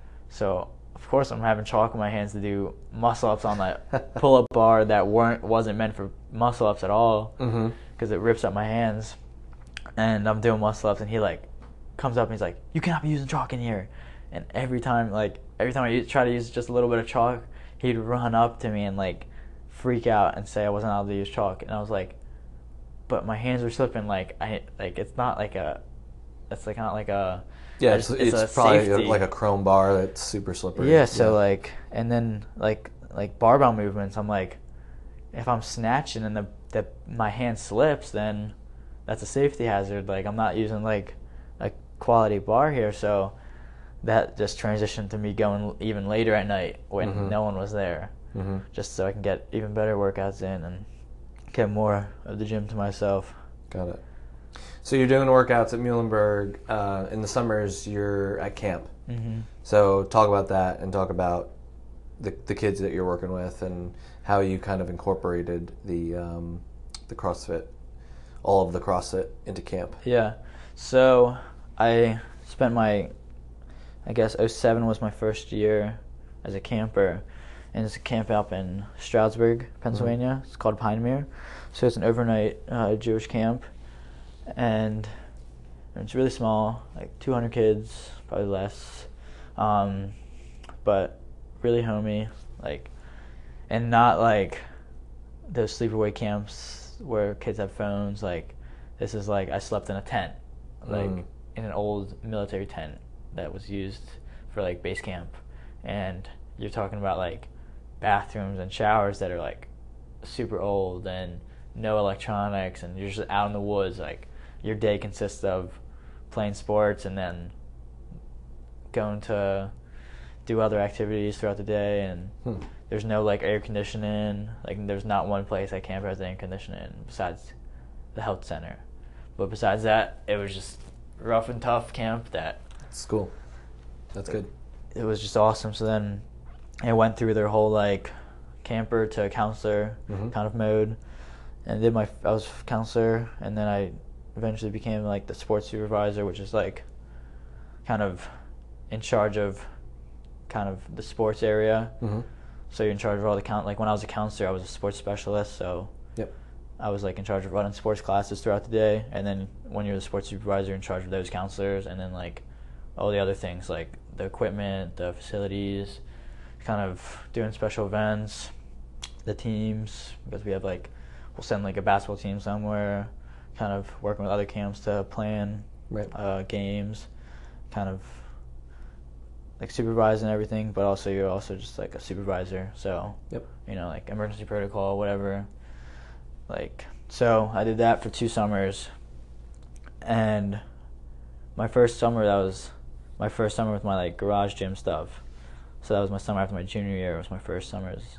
So of course I'm having chalk in my hands to do muscle ups on that pull up bar that weren't wasn't meant for muscle ups at all because mm-hmm. it rips up my hands. And I'm doing muscle ups, and he like comes up and he's like, "You cannot be using chalk in here." And every time, like every time I use, try to use just a little bit of chalk, he'd run up to me and like freak out and say I wasn't allowed to use chalk. And I was like, "But my hands are slipping. Like I like it's not like a, it's like not like a." Yeah, it's, it's, it's probably a, like a chrome bar that's super slippery. Yeah, so yeah. like, and then like like barbell movements, I'm like, if I'm snatching and the, the my hand slips, then that's a safety hazard. Like I'm not using like a quality bar here, so that just transitioned to me going even later at night when mm-hmm. no one was there, mm-hmm. just so I can get even better workouts in and get more of the gym to myself. Got it. So you're doing workouts at Muhlenberg. Uh, in the summers, you're at camp. Mm-hmm. So talk about that and talk about the the kids that you're working with and how you kind of incorporated the um, the CrossFit, all of the CrossFit into camp. Yeah. So I spent my, I guess oh seven was my first year as a camper, and it's a camp up in Stroudsburg, Pennsylvania. Mm-hmm. It's called Pinemere. So it's an overnight uh, Jewish camp. And it's really small, like two hundred kids, probably less, um, but really homey, like, and not like those sleepaway camps where kids have phones. Like, this is like I slept in a tent, like mm. in an old military tent that was used for like base camp, and you're talking about like bathrooms and showers that are like super old and no electronics, and you're just out in the woods. Like, your day consists of playing sports and then going to do other activities throughout the day, and hmm. there's no like air conditioning. Like, there's not one place at camp has air conditioning besides the health center. But besides that, it was just rough and tough camp. That That's cool. That's good. It was just awesome. So then I went through their whole like camper to counselor mm-hmm. kind of mode, and did my I was counselor, and then I eventually became like the sports supervisor, which is like kind of in charge of kind of the sports area. Mm-hmm. So you're in charge of all the count. Like when I was a counselor, I was a sports specialist, so yep. I was like in charge of running sports classes throughout the day. And then when you're the sports supervisor, you're in charge of those counselors, and then like all the other things like the equipment, the facilities, kind of doing special events, the teams, because we have like we'll send like a basketball team somewhere. Kind of working with other camps to plan right. uh, games, kind of like supervising everything, but also you're also just like a supervisor. So, yep. you know, like emergency protocol, whatever. Like, so I did that for two summers, and my first summer, that was my first summer with my like garage gym stuff. So that was my summer after my junior year. It was my first summer as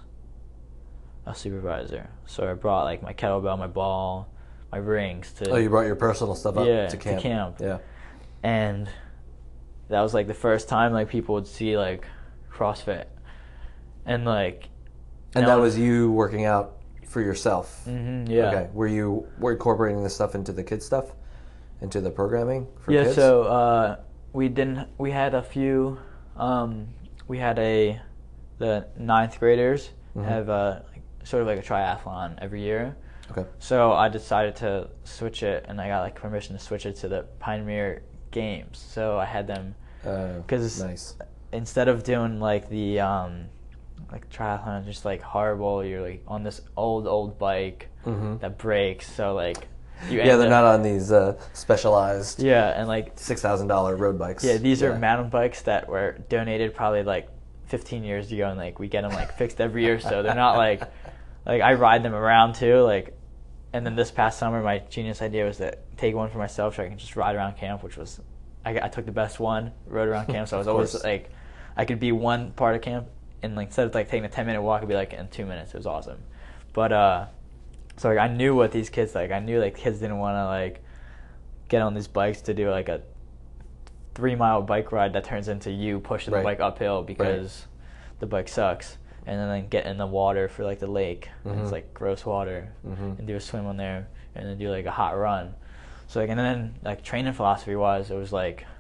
a supervisor. So I brought like my kettlebell, my ball, my rings to. Oh, you brought your personal stuff up yeah, to camp. to camp. Yeah. And that was like the first time like people would see like CrossFit, and like. And that was you working out for yourself. Mm-hmm, yeah. Okay. Were you were incorporating this stuff into the kids stuff, into the programming for yeah, kids? Yeah. So uh, we didn't. We had a few. Um, we had a the ninth graders mm-hmm. have a like, sort of like a triathlon every year. Okay. So I decided to switch it, and I got like permission to switch it to the Pinemere Games. So I had them because uh, nice. Instead of doing like the um, like triathlon, just like horrible. You're like on this old old bike mm-hmm. that breaks. So like you yeah, they're up, not on these uh, specialized yeah, and like six thousand dollar road bikes. Yeah, these yeah. are mountain bikes that were donated probably like fifteen years ago, and like we get them like fixed every year. So they're not like like I ride them around too, like. And then this past summer, my genius idea was to take one for myself so I can just ride around camp, which was, I, I took the best one, rode around camp, so I was always like, I could be one part of camp, and like instead of like taking a ten minute walk, I'd be like in two minutes. It was awesome. But, uh, so like I knew what these kids, like I knew like kids didn't want to like get on these bikes to do like a three mile bike ride that turns into you pushing right. the bike uphill because right. the bike sucks. And then like, get in the water for like the lake. Mm-hmm. And it's like gross water, mm-hmm. and do a swim on there, and then do like a hot run. So like, and then like training philosophy wise, it was like,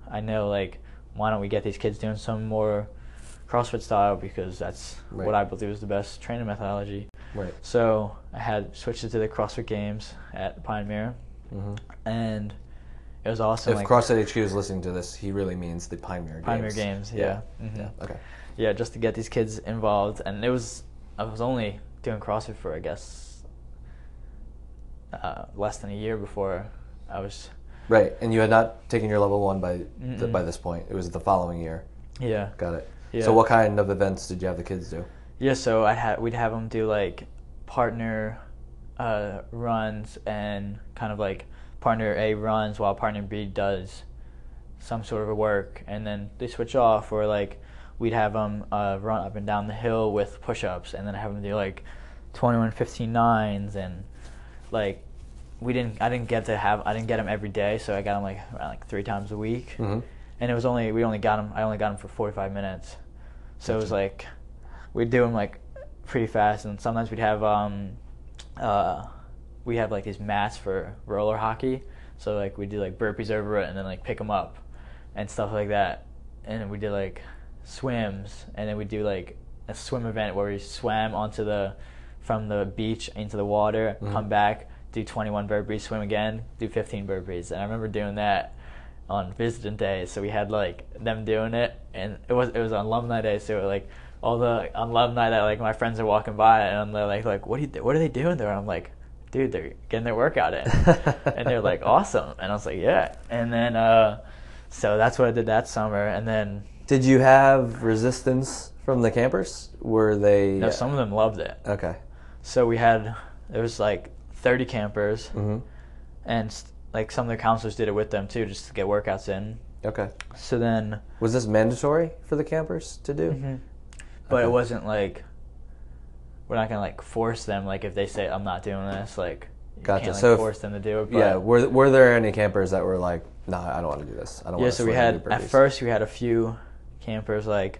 I know, like, why don't we get these kids doing some more CrossFit style, because that's Right. what I believe is the best training methodology. Right. So I had switched it to the CrossFit Games at Pine Mirror, Mm-hmm. and it was awesome. If like, CrossFit H Q is listening to this, he really means the Pine Mirror Pine Games. Mirror Games, yeah. Yeah. Mhm. Yeah. Okay. Yeah, just to get these kids involved. And it was, I was only doing CrossFit for, I guess, uh, less than a year before I was, Right, and you had not taken your level one by the, Mm-mm. by this point. It was the following year. yeah. Got it. Yeah. So, what kind of events did you have the kids do? Yeah, so I had we'd have them do like partner uh, runs and kind of like partner A runs while partner B does some sort of a work, and then they switch off, or like we'd have them uh, run up and down the hill with push-ups, and then have them do like twenty-one fifteen nines, and like we didn't I didn't get to have I didn't get them every day, so I got them like around like three times a week. Mm-hmm. And it was only we only got them. I only got them for forty-five minutes, so it was like we'd do them like pretty fast. And sometimes we'd have um, uh, we have like these mats for roller hockey. So like we do like burpees over it and then like pick them up and stuff like that. And then we did like swims, and then we do like a swim event where we swam onto the from the beach into the water, Mhm. come back, do twenty-one burpees, swim again, do fifteen burpees. And I remember doing that on visiting day, so we had like them doing it, and it was it was on alumni day, so like all the alumni that like my friends are walking by, and they're like like what are you, what are they doing there? And I'm like, dude, they're getting their workout in. And they're like, awesome. And I was like, yeah. And then uh so that's what I did that summer. And then Did you have resistance from the campers? Were they? no, some of them loved it. Okay. So we had there was like thirty campers, Mm-hmm. and like some of the counselors did it with them too, just to get workouts in. Okay. So then Was this mandatory for the campers to do? Mhm. But Okay. it wasn't like we're not gonna like force them. Like if they say I'm not doing this, like you Gotcha. can't like, So if- force them to do it. But Yeah. Were Were there any campers that were like, nah, I don't want to do this. I don't yeah. want to So we swim and had do at burpees." first we had a few campers like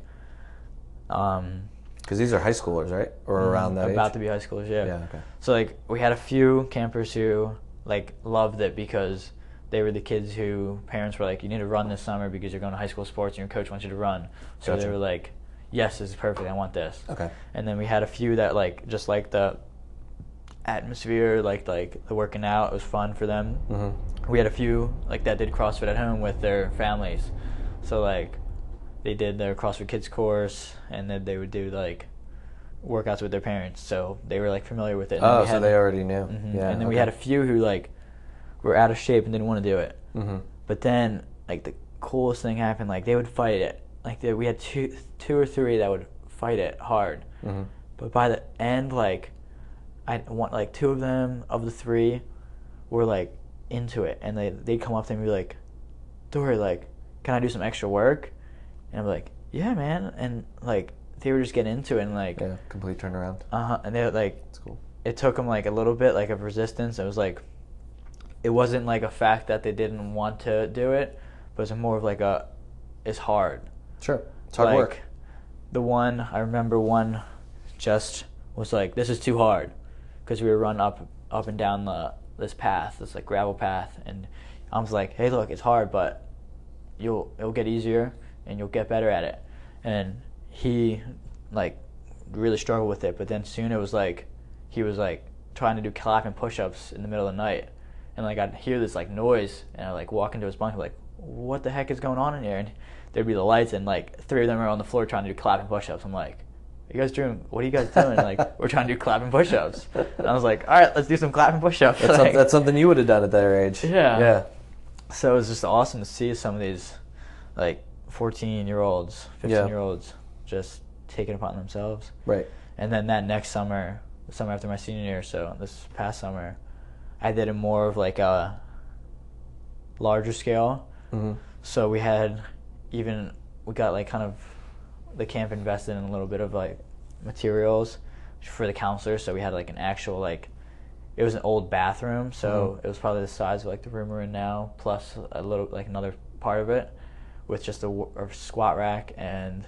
um Because these are high schoolers, right? Or around that about age? to be high schoolers. Yeah. Yeah. Okay. So like we had a few campers who like loved it because they were the kids who parents were like, you need to run this summer because you're going to high school sports and your coach wants you to run. So Gotcha. they were like, yes, this is perfect. I want this. Okay. And then we had a few that like just like the atmosphere, like like the working out. It was fun for them. Mm-hmm. We had a few like that did CrossFit at home with their families. So like they did their CrossFit Kids course, and then they would do like workouts with their parents. So they were like familiar with it. And then Oh, we so had- they already knew. Mhm. Yeah. And then we okay. had a few who like were out of shape and didn't want to do it. Mm-hmm. But then like the coolest thing happened. Like they would fight it. Like they, we had two two or three that would fight it hard. Mm-hmm. But by the end, like I want like two of them of the three were like into it, and they they'd come up to me and be like, "Dory, like, can I do some extra work?" And I'm like, "Yeah, man." And like they were just getting into it, and like, Yeah. Complete turnaround. uh huh. And they like, That's cool. it took them like a little bit like of resistance. It was like, it wasn't like a fact that they didn't want to do it, but it was more of like a, it's hard. Sure. It's hard like, work. The one I remember, one just was like, "This is too hard," because we were running up up and down the this path, this like gravel path, and I was like, "Hey, look, it's hard, but you'll it'll get easier and you'll get better at it." And he like really struggled with it, but then soon it was like he was like trying to do clapping push-ups in the middle of the night, and like I'd hear this like noise, and I like walk into his bunk like, "What the heck is going on in here?" And there'd be the lights, and like three of them are on the floor trying to do clapping push-ups. I'm like, "You guys doing? What are you guys doing?" Like, we're trying to do clapping push-ups. And I was like, "All right, let's do some clapping push-ups." That's, Like, some, that's something you would have done at their age. Yeah. Yeah. so it was just awesome to see some of these like fourteen-year-olds, fifteen-year-olds just take it upon themselves. Right. And then that next summer, the summer after my senior year, so this past summer, I did it more of like a larger scale. Mm-hmm. So we had even, we got like kind of, the camp invested in a little bit of like materials for the counselors. So we had like an actual like, it was an old bathroom. So Mhm. it was probably the size of like the room we're in now, plus a little, like another part of it with just a, w- a squat rack and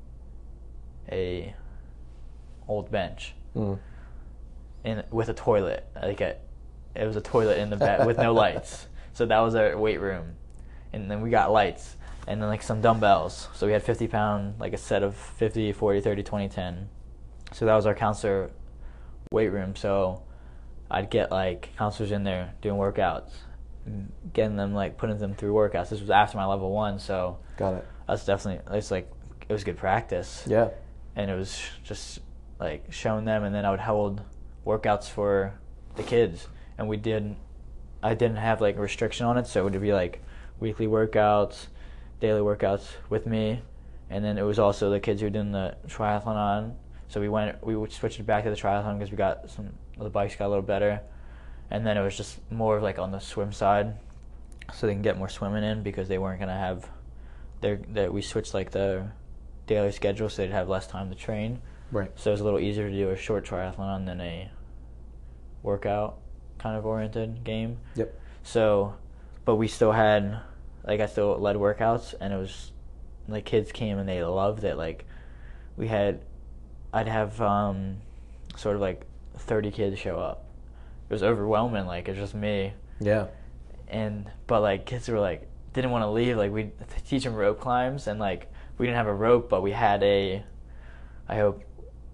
a old bench. Mm. In, with a toilet, like a, it was a toilet in the bed with no lights. So that was our weight room, and then we got lights. and then like some dumbbells. So we had fifty pound, like a set of fifty, forty, thirty, twenty, ten. So that was our counselor weight room. So I'd get like counselors in there doing workouts, getting them like putting them through workouts. This was after my level one, so Got it. that's definitely, it's like, it was good practice. Yeah. And it was just like showing them, and then I would hold workouts for the kids, and we did, I didn't have like a restriction on it, so it would be like weekly workouts, daily workouts with me, and then it was also the kids who were doing the triathlon on. So we went, we switched it back to the triathlon because we got some, the bikes got a little better, and then it was just more of like on the swim side, so they can get more swimming in because they weren't gonna have their, that we switched like the daily schedule so they'd have less time to train. Right. So it was a little easier to do a short triathlon than a workout kind of oriented game. Yep. So, but we still had, like I still led workouts, and it was, like kids came and they loved it. Like we had, I'd have um, sort of like thirty kids show up. It was overwhelming, like it's just me. Yeah. And, but like kids were like, didn't want to leave. Like we'd teach them rope climbs, and like we didn't have a rope, but we had a, I hope,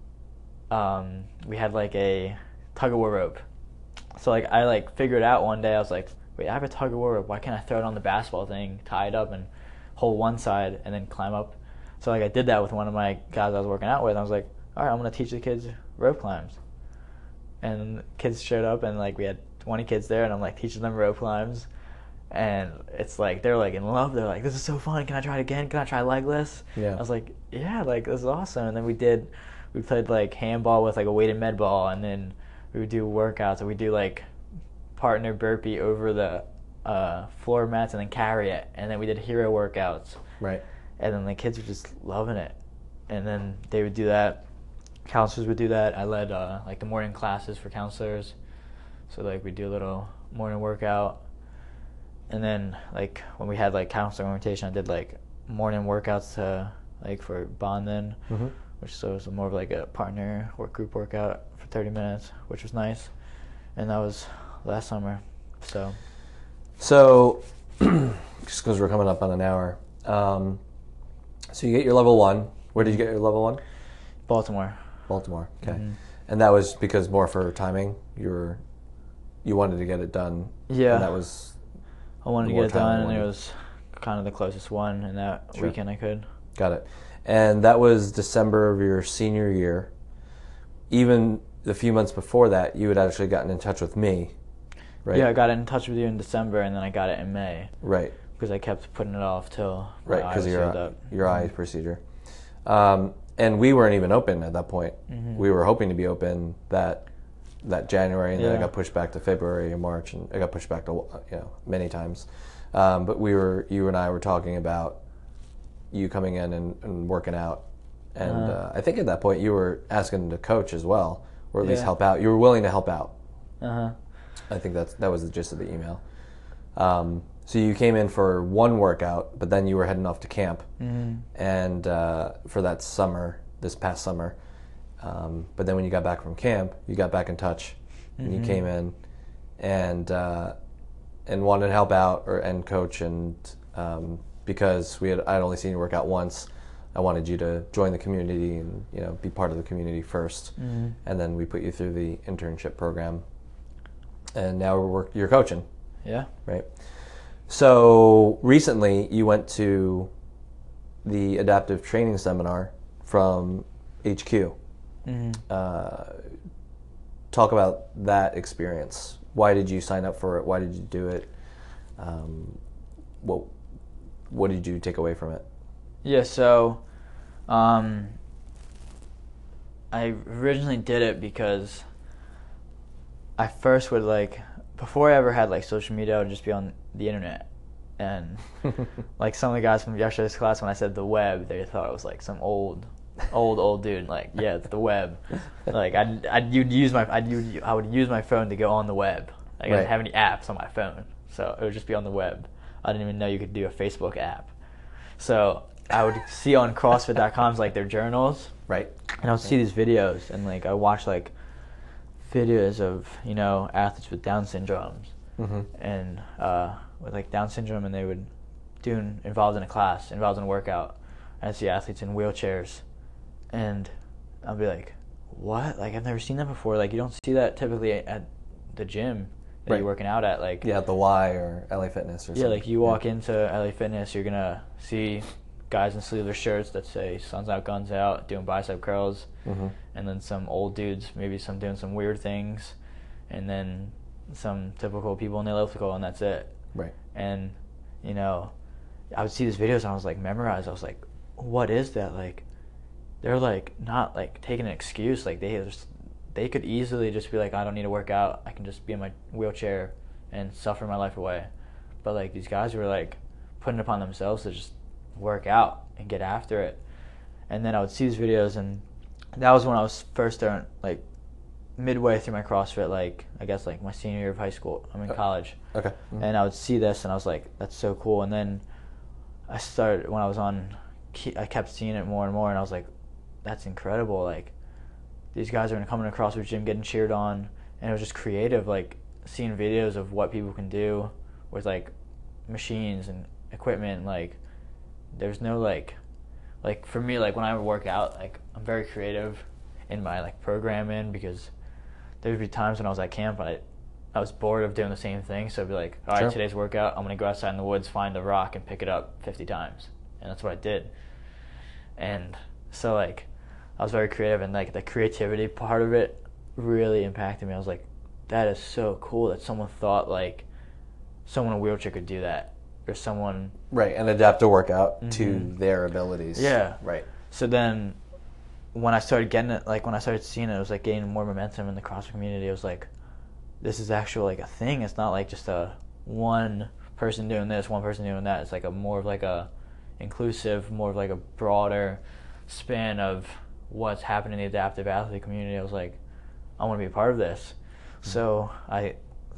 um, we had like a tug of war rope. So like I like figured out one day, I was like, wait, I have a tug of war rope. Why can't I throw it on the basketball thing, tie it up, and hold one side and then climb up? So like I did that with one of my guys I was working out with. I was like, all right, I'm gonna teach the kids rope climbs. And kids showed up, and like we had twenty kids there, and I'm like teaching them rope climbs. And it's like they're like in love. They're like, this is so fun. Can I try it again? Can I try legless? Yeah. I was like, yeah, like this is awesome. And then we did, we played like handball with like a weighted med ball, and then we would do workouts, and we do like partner burpee over the uh, floor mats, and then carry it. And then we did hero workouts. Right. And then the kids were just loving it. And then they would do that. Counselors would do that. I led uh, like the morning classes for counselors. So like we do a little morning workout. And then like when we had like counselor orientation, I did like morning workouts to like for bonding, Mm-hmm. which so was more of like a partner or group workout for thirty minutes, which was nice. And that was last summer. So So, just because we're coming up on an hour, um, so you get your level one. Where did you get your level one? Baltimore. Baltimore. Okay. Mhm. And that was because more for timing. You were, you wanted to get it done. Yeah. And that was. I wanted to more get it time done, and wanted. it was kind of the closest one, and that Sure. weekend I could. Got it. And that was December of your senior year. Even a few months before that, you had actually gotten in touch with me, right? Yeah, I got in touch with you in December, and then I got it in May Right. because I kept putting it off till Right, my eye because was of your healed up. your eye procedure. Um, and we weren't even open at that point. Mhm. We were hoping to be open that that January, and then it Yeah. got pushed back to February and March, and it got pushed back to you know many times. Um, but we were you and I were talking about you coming in and, and working out, and Uh-huh. uh, I think at that point you were asking to coach as well, or at least Yeah. help out. You were willing to help out. Uh huh. I think that's that was the gist of the email. Um, so you came in for one workout, but then you were heading off to camp, Mm-hmm. and uh, for that summer, this past summer. Um, but then when you got back from camp, you got back in touch, and you Mhm. came in, and uh, and wanted to help out or and coach, and um, because we had I'd only seen you work out once, I wanted you to join the community and you know be part of the community first, Mm-hmm. and then we put you through the internship program, and now we're work, you're coaching. Yeah. Right. So recently you went to the adaptive training seminar from H Q. Mm-hmm. Uh, talk about that experience. Why did you sign up for it? Why did you do it? Um, what What did you take away from it? Yeah, so um, I originally did it because I first would like, before I ever had like social media, I would just be on the internet. And like some of the guys from yesterday's class, when I said the web, they thought it was like some old, old, old dude. Like, yeah, it's the web. Like I'd, I'd you'd use my, I'd use, I would use my phone to go on the web. Like I Right. didn't have any apps on my phone, so it would just be on the web. I didn't even know you could do a Facebook app. So I would see on CrossFit dot com's like their journals, Right. and I would see these videos, and like I watch like videos of you know athletes with Down syndromes, Mm-hmm. and uh, with like Down syndrome, and they would doing involved in a class, involved in a workout, and I see athletes in wheelchairs, and I'll be like, what? Like, I've never seen that before. Like, you don't see that typically at the gym that Right. you're working out at. Like, Yeah, at the Y or L A Fitness or something. yeah, like you walk into L A Fitness, you're gonna see guys in sleeveless shirts that say "Suns Out, Guns Out," doing bicep curls, Mm-hmm. and then some old dudes, maybe some doing some weird things, and then some typical people in the elliptical, and that's it. Right. And you know, I would see these videos, and I was like memorized. I was like, what is that? Like, they're like not like taking an excuse. Like they just, they could easily just be like, I don't need to work out. I can just be in my wheelchair and suffer my life away. But like these guys were like putting it upon themselves to just work out and get after it. And then I would see these videos, and that was when I was first starting, like midway through my CrossFit, like I guess like my senior year of high school. I'm in college. Okay. Mm-hmm. And I would see this, and I was like, that's so cool. And then I started, when I was on, I kept seeing it more and more, and I was like, that's incredible. Like, these guys are going to come in a CrossFit gym getting cheered on, and it was just creative, like, seeing videos of what people can do with, like, machines and equipment. Like, there's no, like, like, for me, like, when I work out, like, I'm very creative in my, like, programming, because there would be times when I was at camp, and I, I was bored of doing the same thing, so I'd be like, all right, Sure. today's workout, I'm going to go outside in the woods, find a rock, and pick it up fifty times. And that's what I did. And so, like, I was very creative, and, like, the creativity part of it really impacted me. I was like, that is so cool that someone thought, like, someone in a wheelchair could do that, or someone... Right, and adapt a workout Mhm. to their abilities. Yeah. Right. So then when I started getting it, like, when I started seeing it, it was, like, gaining more momentum in the CrossFit community. It was like, this is actually, like, a thing. It's not, like, just a one person doing this, one person doing that. It's, like, a more of, like, a inclusive, more of, like, a broader span of what's happening in the adaptive athlete community. I was like, I want to be a part of this. Mm-hmm. So I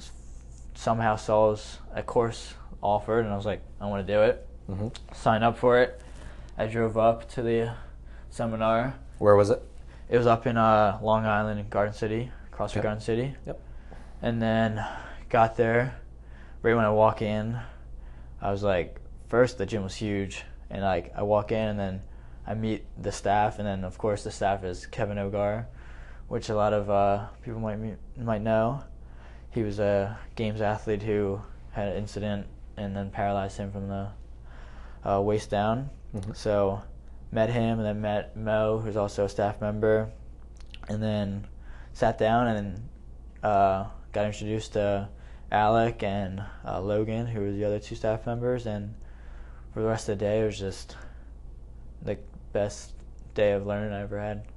somehow saw a course offered, and I was like, I want to do it. Mm-hmm. Sign up for it. I drove up to the seminar. Where was it? It was up in uh, Long Island, in Garden City, CrossFit Okay. Garden City. Yep. And then got there. Right when I walk in, I was like, first the gym was huge, and like I walk in, and then I meet the staff, and then of course the staff is Kevin Ogar, which a lot of uh, people might meet, might know. He was a games athlete who had an incident and then paralyzed him from the uh, waist down. Mm-hmm. So met him, and then met Mo, who's also a staff member, and then sat down and uh, got introduced to Alec and uh, Logan, who were the other two staff members, and for the rest of the day, it was just the best day of learning I ever had.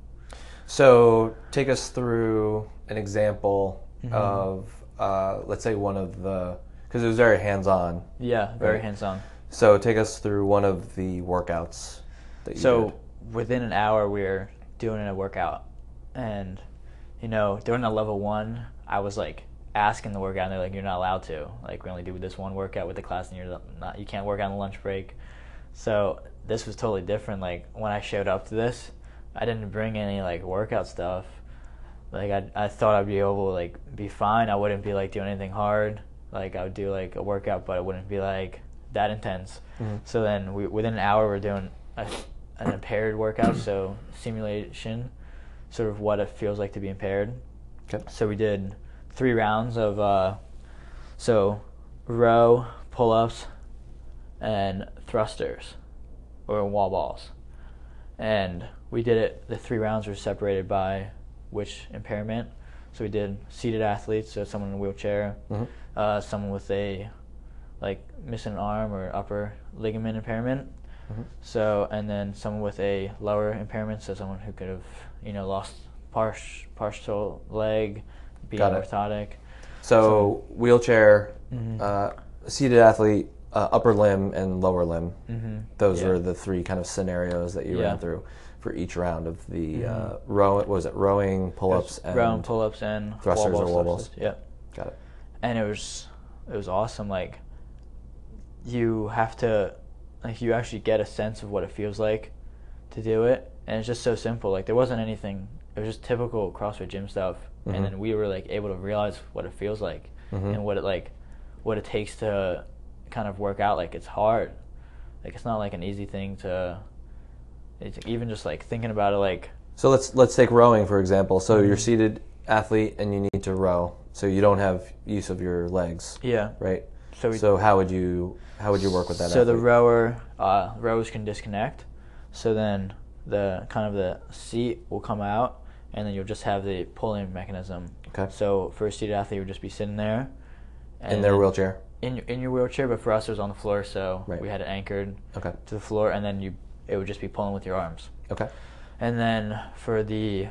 So take us through an example Mm-hmm. of, uh, let's say, one of the, because it was very hands-on. Yeah, very Right. hands-on. So take us through one of the workouts that you So did. within an hour, we were doing a workout, and you know, during the level one, I was like asking the workout, and they're like, "You're not allowed to. Like, we only do this one workout with the class, and you're not. You can't work on the lunch break." So this was totally different. Like, when I showed up to this, I didn't bring any like workout stuff. Like, I I thought I'd be able to like be fine. I wouldn't be like doing anything hard. Like, I would do like a workout, but it wouldn't be like that intense. Mhm. So then we, within an hour, we're doing a, an impaired workout, so simulation, sort of what it feels like to be impaired. Okay. So we did three rounds of, uh, so row, pull-ups, and thrusters, or wall balls. And we did it, the three rounds were separated by which impairment. So we did seated athletes, so someone in a wheelchair, Mhm. uh, someone with a, like, missing an arm or upper ligament impairment. Mhm. So, and then someone with a lower impairment, so someone who could have, you know, lost partial partial leg, being Got it. orthotic. So wheelchair, Mhm. uh, seated athlete, uh, upper limb and lower limb. Mm-hmm. Those Yeah. were the three kind of scenarios that you Yeah. ran through for each round of the Mhm. uh, row. What was it? Rowing, pull-ups, and round pull-ups and thrusters wall or wall balls. balls. Yep. Got it. And it was it was awesome. Like, you have to, like, you actually get a sense of what it feels like to do it, and it's just so simple. Like, there wasn't anything. It was just typical CrossFit gym stuff, Mhm. and then we were like able to realize what it feels like Mhm. and what it like what it takes to kind of work out. Like, it's hard. like it's not like an easy thing to. It's even just like thinking about it, like. So let's let's take rowing for example. So Mm-hmm. you're seated athlete and you need to row. So you don't have use of your legs, Yeah. right? So we, So how would you how would you work with that? So the athlete? rower, uh, rowers can disconnect. So then the kind of the seat will come out, and then you'll just have the pulling mechanism. Okay. So for a seated athlete, you would just be sitting there. In their then- wheelchair. In your, in your wheelchair, but for us it was on the floor, so Right. we had it anchored Okay. to the floor, and then you it would just be pulling with your arms. Okay. And then for the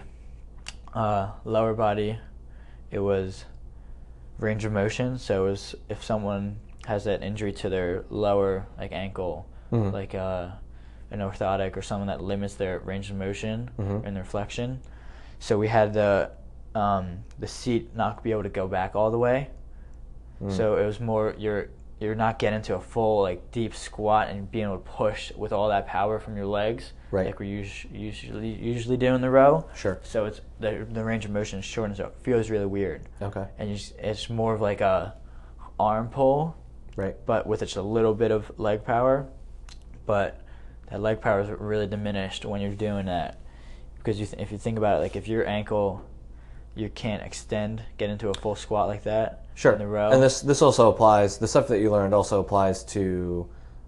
uh, lower body, it was range of motion. So it was if someone has that injury to their lower like ankle, Mhm. like uh, an orthotic or someone that limits their range of motion Mhm. and their flexion. So we had the um, the seat not be able to go back all the way. Mm. So it was more you're you're not getting to a full like deep squat and being able to push with all that power from your legs, Right. like we us- usually usually do in the row. Sure. So it's the the range of motion is short, and so it feels really weird. Okay. And you just, it's more of like a arm pull, Right. but with just a little bit of leg power. But that leg power is really diminished when you're doing that, because you th- if you think about it, like if your ankle, you can't extend, get into a full squat like that. Sure. In the row. And this this also applies. The stuff that you learned also applies to.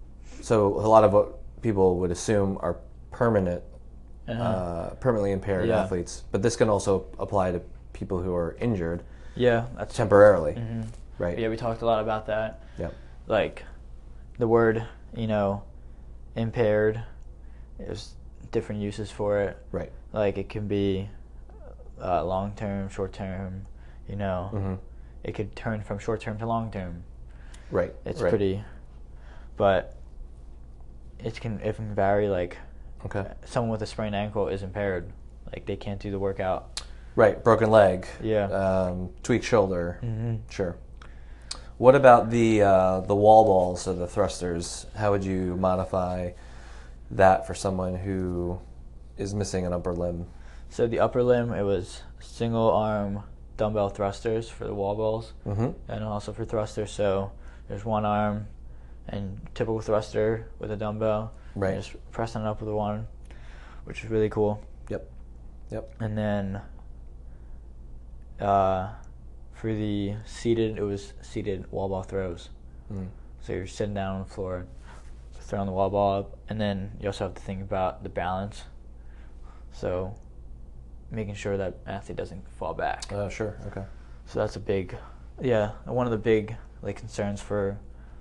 So a lot of what people would assume are permanent, Uh-huh. uh, permanently impaired Yeah. athletes, but this can also apply to people who are injured Yeah, that's temporarily, hmm right? Yeah, we talked a lot about that. Yeah. Like the word, you know, impaired. There's different uses for it. Right. Like it can be uh, long term, short term. You know, Mm-hmm. it could turn from short term to long term. Right. It's right. pretty, but it can it can vary. Like Okay. someone with a sprained ankle is impaired. Like they can't do the workout. Right. Broken leg. Yeah. Um, tweaked shoulder. Mm-hmm. Sure. What about the uh, the wall balls or the thrusters? How would you modify that for someone who is missing an upper limb? So the upper limb, it was single arm dumbbell thrusters for the wall balls, Mm-hmm. and also for thrusters. So there's one arm and typical thruster with a dumbbell. Right. And just pressing it up with the one, which is really cool. Yep. Yep. And then uh, for the seated, it was seated wall ball throws. Mm. So you're sitting down on the floor, throwing the wall ball up, and then you also have to think about the balance. So making sure that athlete doesn't fall back. Uh, sure. Okay. So that's a big, yeah, one of the big like concerns for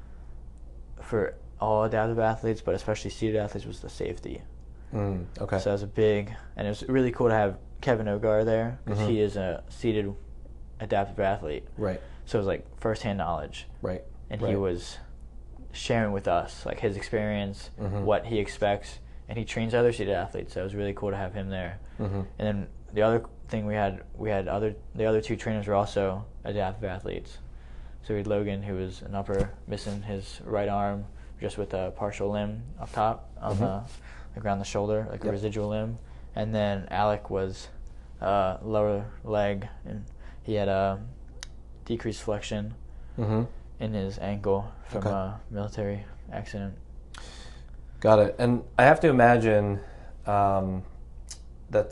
for all adaptive athletes, but especially seated athletes, was the safety. Mm. Okay. So that's a big, and it was really cool to have Kevin Ogar there because Mhm. he is a seated adaptive athlete. Right. So it was like firsthand knowledge, Right. and right. he was sharing with us like his experience, Mhm. what he expects, and he trains other seated athletes. So it was really cool to have him there. Mm-hmm. And then the other thing we had, we had other the other two trainers were also adaptive athletes. So we had Logan, who was an upper, missing his right arm, just with a partial limb up top on Mhm. the like around the shoulder, like a Yep. residual limb. And then Alec was uh, lower leg, and he had a decreased flexion Mm-hmm. in his ankle from Okay. a military accident. Got it. And I have to imagine um, that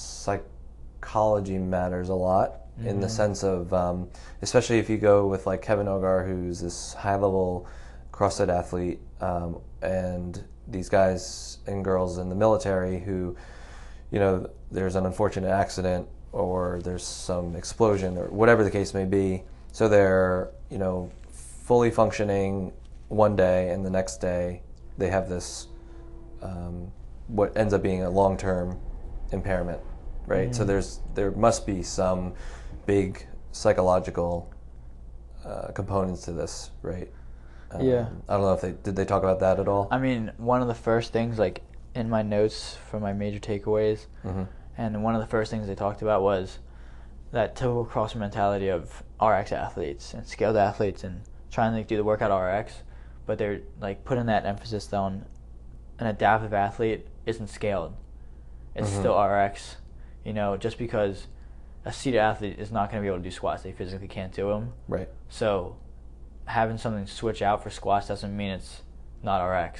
psychology matters a lot in the Mhm. sense of, um, especially if you go with like Kevin Ogar, who's this high-level CrossFit athlete, um, and these guys and girls in the military who, you know, there's an unfortunate accident or there's some explosion or whatever the case may be. So they're, you know, fully functioning one day, and the next day they have this, um, what ends up being a long-term impairment, right? So Mhm. there's there must be some big psychological uh, components to this, right? Um, Yeah. I don't know if they did they talk about that at all. I mean, one of the first things, like in my notes from my major takeaways, Mm-hmm. and one of the first things they talked about was that typical CrossFit mentality of R X athletes and scaled athletes and trying to like, do the workout R X, but they're like putting that emphasis on an adaptive athlete isn't scaled. It's Mhm. still R X, you know, just because a seated athlete is not going to be able to do squats. They physically can't do them. Right. So having something switch out for squats doesn't mean it's not R X.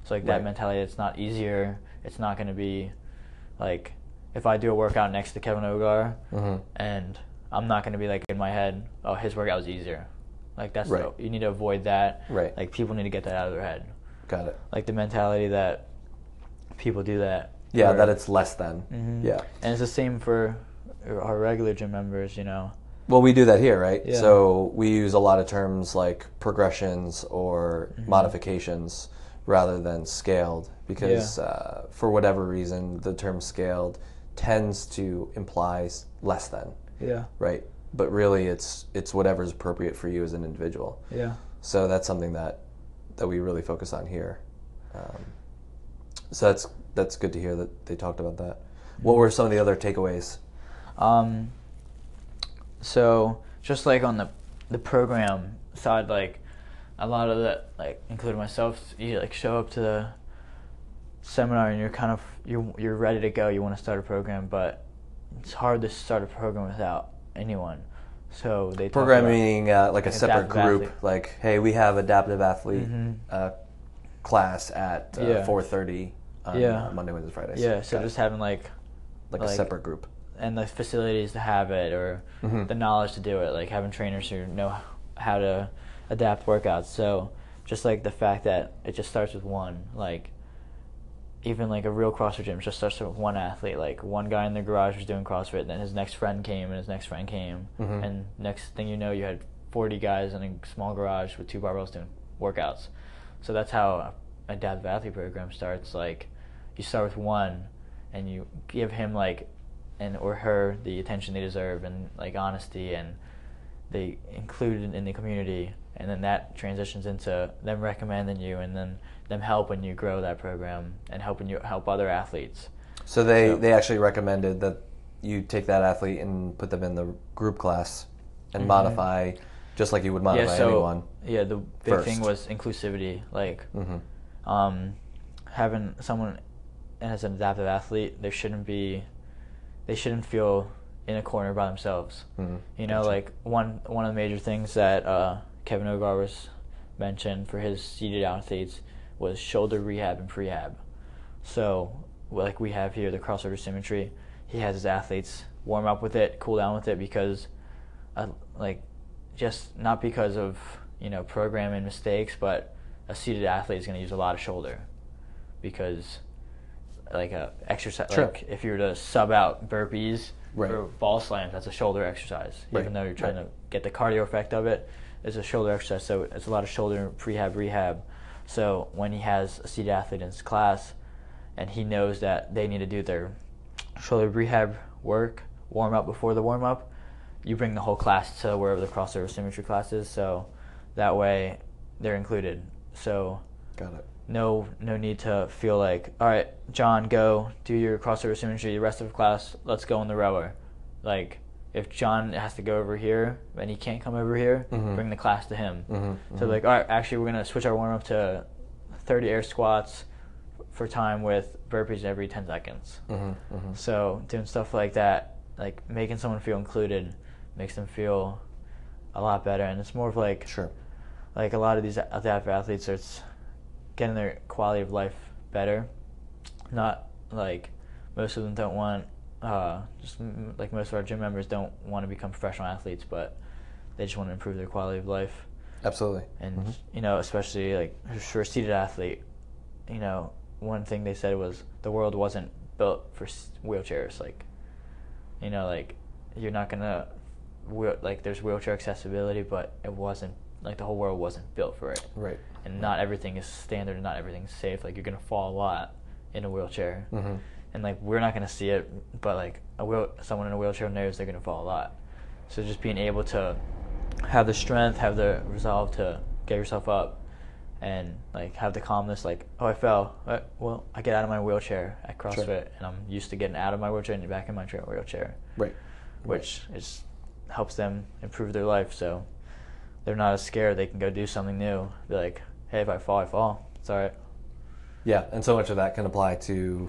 So like that Right. mentality, it's not easier. It's not going to be like if I do a workout next to Kevin Ogar, Mm-hmm. and I'm not going to be like in my head, oh, his workout was easier. Like that's Right. the, you need to avoid that. Right. Like people need to get that out of their head. Got it. Like the mentality that people do that. Yeah, where- that it's less than. Mhm. Yeah. And it's the same for our regular gym members, you know. Well, we do that here, right? Yeah. So we use a lot of terms like progressions or Mhm. modifications rather than scaled because Yeah. uh, for whatever reason, the term scaled tends to imply s- less than, Yeah. right? But really, it's it's whatever's appropriate for you as an individual. Yeah. So that's something that that we really focus on here. Um, so that's that's good to hear that they talked about that. What were some of the other takeaways? Um, so just like on the the program side, like a lot of that, like including myself, you like show up to the seminar and you're kind of you you're ready to go. You want to start a program, but it's hard to start a program without anyone. So they talk Program about- meaning uh, like a like separate adaptive group, athlete. like, hey, we have adaptive athlete Mhm. uh, class at uh, Yeah. four thirty on Yeah. uh, Monday, Wednesday, Fridays. Yeah, so Got it. just having like like, a like- separate group. and the facilities to have it, or Mhm. the knowledge to do it, like having trainers who know how to adapt workouts. So just like the fact that it just starts with one, like even like a real CrossFit gym just starts with one athlete. Like one guy in the garage was doing CrossFit, then his next friend came, and his next friend came, Mhm. and next thing you know, you had forty guys in a small garage with two barbells doing workouts. So that's how adaptive athlete program starts. Like you start with one, and you give him like and or her the attention they deserve, and like honesty, and they include in the community, and then that transitions into them recommending you, and then them helping you grow that program and helping you help other athletes. So they, So- they actually recommended that you take that athlete and put them in the group class and Mhm. modify just like you would modify yeah, so anyone. yeah, the big first. thing was inclusivity. Like hmm um, having someone as an adaptive athlete, there shouldn't be, they shouldn't feel in a corner by themselves. hmm You know, Gotcha. like one one of the major things that uh, Kevin Ogar was mentioned for his seated athletes was shoulder rehab and prehab. So, like we have here, the crossover symmetry, he has his athletes warm up with it, cool down with it, because, uh, like, just not because of you know programming mistakes, but a seated athlete is going to use a lot of shoulder, because, like a exercise, Sure. like if you were to sub out burpees Right. for ball slams, that's a shoulder exercise. Right. Even though you're trying Right. to get the cardio effect of it, it's a shoulder exercise. So it's a lot of shoulder prehab, rehab. So when he has a seated athlete in his class, and he knows that they need to do their shoulder rehab work, warm up before the warm up, you bring the whole class to wherever the crossover symmetry class is. So that way they're included. So Got it. no no need to feel like, all right, John, go do your crossover symmetry. The rest of the class, let's go on the rower. Like, if John has to go over here and he can't come over here, Mhm. bring the class to him. hmm So like, all right, actually, we're gonna switch our warm up to thirty air squats for time with burpees every ten seconds. hmm hmm So doing stuff like that, like making someone feel included, makes them feel a lot better. And it's more of like, Sure. like a lot of these adaptive athletes, it's getting their quality of life better. Not like most of them don't want, uh, just m- like most of our gym members don't want to become professional athletes, but they just want to improve their quality of life. Absolutely. And Mhm. you know, especially like for a seated athlete, you know, one thing they said was the world wasn't built for s- wheelchairs. Like, you know, like you're not gonna wheel, like there's wheelchair accessibility, but it wasn't like the whole world wasn't built for it. Right. And not everything is standard, and not everything's safe. Like you're gonna fall a lot in a wheelchair, hmm and like we're not gonna see it, but like a wheel, someone in a wheelchair knows they're gonna fall a lot. So just being able to have the strength, have the resolve to get yourself up, and like have the calmness, like, oh, I fell. Uh, Well, I get out of my wheelchair at CrossFit, Sure. and I'm used to getting out of my wheelchair and back in my tra- wheelchair, Right. which is helps them improve their life. So they're not as scared. They can go do something new. Be like, hey, if I fall, I fall. It's all right. Yeah, and so much of that can apply to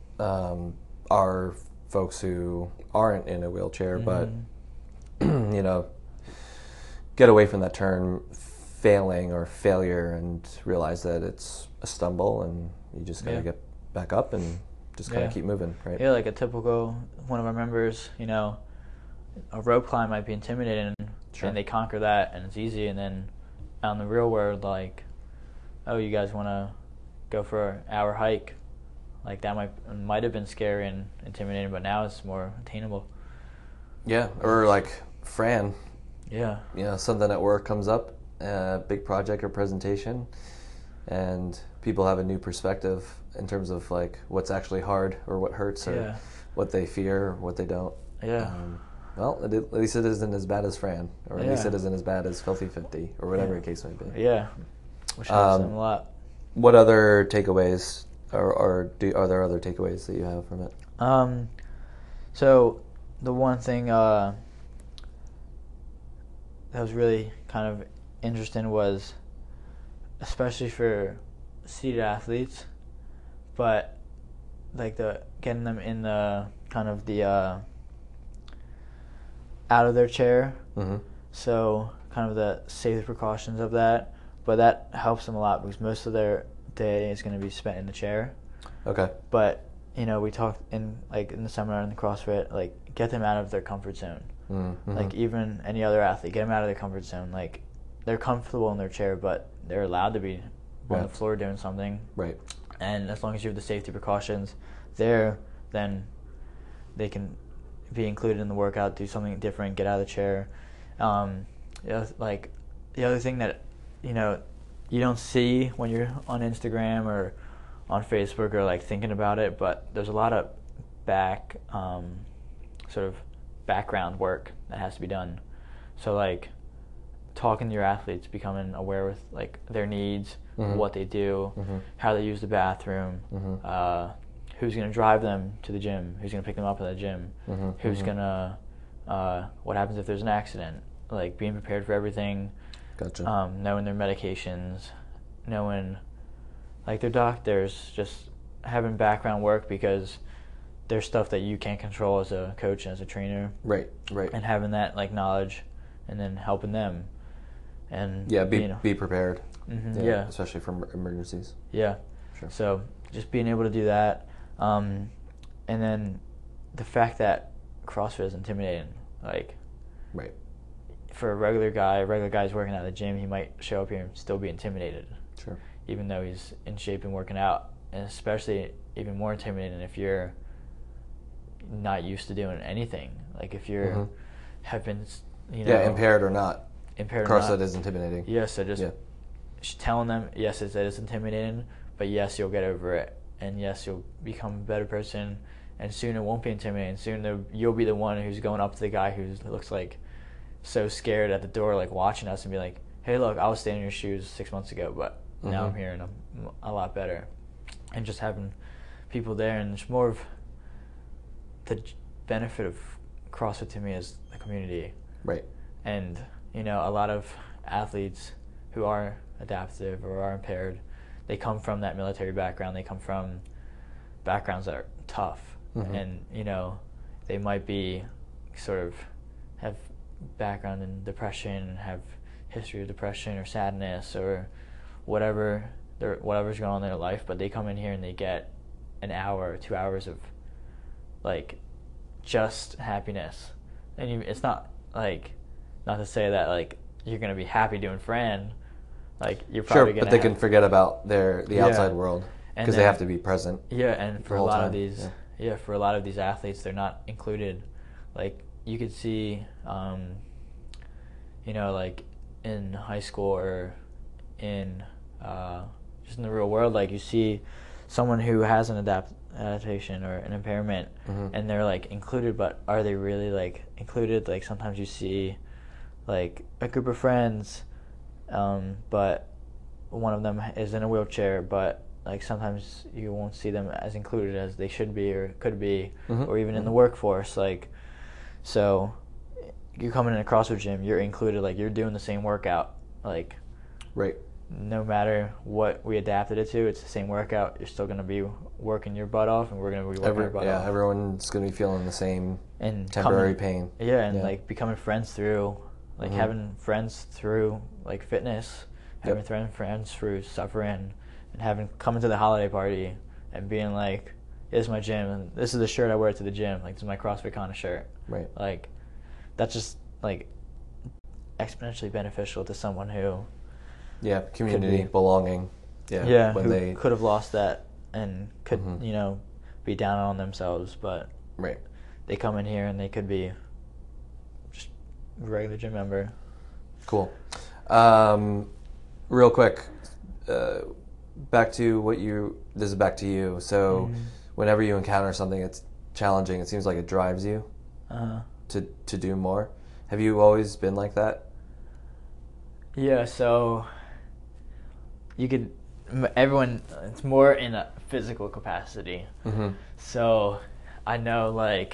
um, our folks who aren't in a wheelchair, but Mhm. you know, get away from that term failing or failure and realize that it's a stumble and you just gotta Yeah. get back up and just kind of Yeah. keep moving, right? Yeah, like a typical one of our members, you know, a rope climb might be intimidating, Sure. and they conquer that, and it's easy. And then out in the real world, like, oh, you guys want to go for an hour hike? Like that might might have been scary and intimidating, but now it's more attainable. Yeah, or like Fran, Yeah. you know, something at work comes up, a big project or presentation, and people have a new perspective in terms of like what's actually hard or what hurts or Yeah. what they fear, what they don't. Yeah. Um, well, at at least it isn't as bad as Fran, or at least Yeah. it isn't as bad as Filthy fifty, or whatever Yeah. the case may be. Yeah. Which helps Um, them a lot. What other takeaways, or, or do, are there other takeaways that you have from it? Um, so the one thing uh, that was really kind of interesting was, especially for seated athletes, but like the getting them in the kind of the uh, out of their chair. Mm-hmm. So kind of the safety precautions of that, but that helps them a lot because most of their day is going to be spent in the chair. Okay. But you know, we talked in like in the seminar in the CrossFit, like get them out of their comfort zone. Mm-hmm. Like even any other athlete, get them out of their comfort zone. Like they're comfortable in their chair, but they're allowed to be on Right. the floor doing something. Right. And as long as you have the safety precautions there, then they can be included in the workout, do something different, get out of the chair. Um, you know, like the other thing that you know you don't see when you're on Instagram or on Facebook or like thinking about it, but there's a lot of back um, sort of background work that has to be done. So like talking to your athletes, becoming aware with like their needs, Mhm. what they do, Mm-hmm. how they use the bathroom, Mm-hmm. uh, who's going to drive them to the gym, who's going to pick them up at the gym, Mm-hmm. who's Mhm. going to, uh, what happens if there's an accident, like being prepared for everything, Gotcha. um, knowing their medications, knowing like their doctors, just having background work because there's stuff that you can't control as a coach and as a trainer, right. Right. and having that like knowledge and then helping them. And Yeah. Be you know, be prepared. mhm, yeah. Especially for em- emergencies. Yeah. Sure. So just being able to do that, um, and then the fact that CrossFit is intimidating. Like Right. for a regular guy, a regular guy's working out at the gym, he might show up here and still be intimidated, Sure. even though he's in shape and working out. And especially even more intimidating if you're not used to doing anything. Like if you're Mhm. have been, you know, Yeah. Impaired or not. impaired or CrossFit not. is intimidating. Yeah, so just Yeah. sh- telling them, yes, it's, it is intimidating, but yes, you'll get over it, and yes, you'll become a better person, and soon it won't be intimidating. Soon the, you'll be the one who's going up to the guy who looks like so scared at the door, like watching us, and be like, hey, look, I was standing in your shoes six months ago, but now Mhm. I'm here and I'm a lot better. And just having people there, and it's more of the j- benefit of CrossFit to me is the community. Right. And, you know, a lot of athletes who are adaptive or are impaired, they come from that military background. They come from backgrounds that are tough. Mhm. And, you know, they might be sort of have background in depression, have history of depression or sadness or whatever they're, whatever's going on in their life, but they come in here and they get an hour or two hours of, like, just happiness. And you, it's not, like, not to say that, like, you're going to be happy doing Fran. Like, you're Sure, probably going to but they can forget about their the Yeah. outside world And because they then- have to be present. Yeah, and for the a whole lot time, of these, yeah. yeah. for a lot of these athletes, they're not included. Like you could see, um, you know, like in high school or in uh, just in the real world, like you see someone who has an adapt adaptation or an impairment, Mhm. and they're like included, but are they really like included? Like sometimes you see, like a group of friends, um, but one of them is in a wheelchair, but like sometimes you won't see them as included as they should be or could be, Mhm. or even in the Mhm. workforce. Like, so you come in a CrossFit gym, you're included. Like you're doing the same workout. Like, Right. no matter what we adapted it to, it's the same workout. You're still gonna be working your butt off, and we're gonna be working Every, our butt yeah, off. everyone's going to be feeling the same and temporary coming- pain. Yeah, and Yeah. like becoming friends through, like Mhm. having friends through like fitness having Yep. friends friends for suffering, and having coming to the holiday party and being like, "This is my gym, and this is the shirt I wear to the gym. Like, this is my CrossFit Kana shirt." Right. Like, that's just like exponentially beneficial to someone who Yeah. Community, be. belonging. Yeah. yeah When who they. could have lost that and could Mhm. you know be down on themselves, but Right. they come in here and they could be just a regular gym member. Cool. Um, real quick, uh, back to what you. This is back to you. So, Mhm. whenever you encounter something that's challenging, it seems like it drives you Uh, to to do more. Have you always been like that? yeah, so you could m- everyone it's more in a physical capacity. Mm-hmm. So I know like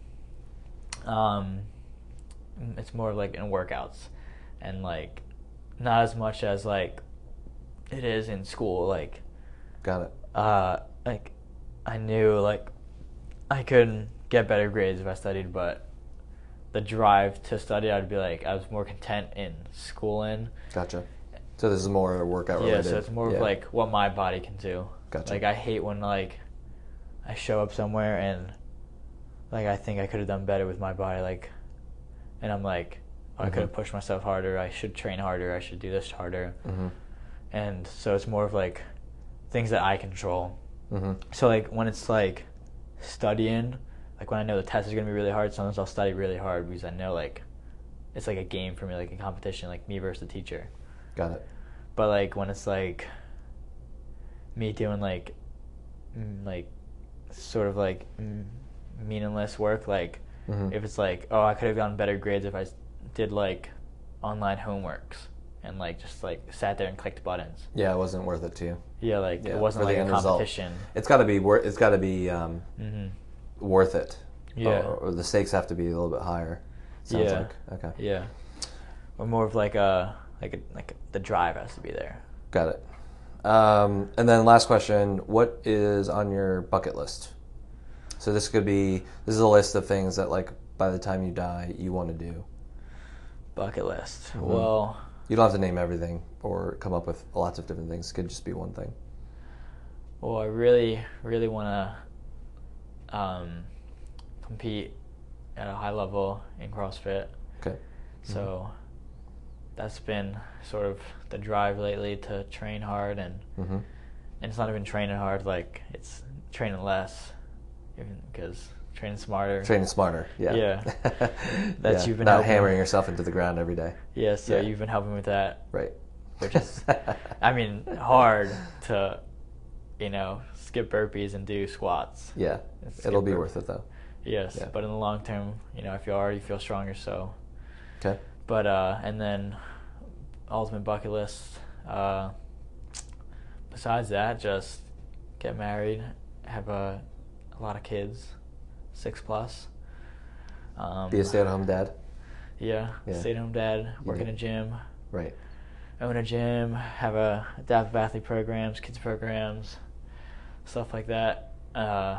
um it's more like in workouts and like not as much as like it is in school. Like Got it. uh like I knew like I could get better grades if I studied, but the drive to study, I'd be like I was more content in schooling. Gotcha. So this is more a workout Yeah, related. so it's more Yeah. of like what my body can do. Gotcha. Like I hate when like I show up somewhere and like I think I could have done better with my body, like, and I'm like, oh, I could have Mhm. pushed myself harder. I should train harder. I should do this harder. Mm-hmm. And so it's more of like things that I control. Mm-hmm. So like when it's like studying, like when I know the test is gonna be really hard, sometimes I'll study really hard because I know like it's like a game for me, like a competition, like me versus the teacher. Got it. But like when it's like me doing like mm, like sort of like mm, meaningless work, like Mhm. if it's like, oh, I could have gotten better grades if I s- did like online homeworks and like just like sat there and clicked buttons. Yeah, it wasn't worth it to you. Yeah, like Yeah, it wasn't for the like a end result. competition. It's got to be worth. It's got to be um, hmm worth it. Yeah. Or, or the stakes have to be a little bit higher. Sounds Yeah. like. Okay. Yeah. Or more of like a like a like the drive has to be there. Got it. Um, and then last question: what is on your bucket list? So this could be. This is a list of things that, like, by the time you die, you want to do. Bucket list. Mhm. Well, You don't have to name everything or come up with lots of different things. It could just be one thing. well, I really really want to um, compete at a high level in CrossFit. Okay. So that's been sort of the drive lately, to train hard, and Mm-hmm. and it's not even training hard, like it's training less, even because training smarter. Training smarter. Yeah. Yeah. That's Yeah. you've been not helping. hammering yourself into the ground every day. Yeah, so Yeah. you've been helping with that, Right. which is, I mean, hard to, you know, skip burpees and do squats. Yeah. Skip It'll be burpees. worth it though. Yes, Yeah. but in the long term, you know, I feel already feel stronger. So, Okay. but uh, and then ultimate bucket list. Uh, besides that, just get married, have a a lot of kids, six plus. Um, Be a stay-at-home dad. Yeah, Yeah. stay-at-home dad, work in Yeah. a gym, Right. own a gym, have a adaptive athlete programs, kids programs, stuff like that. Uh,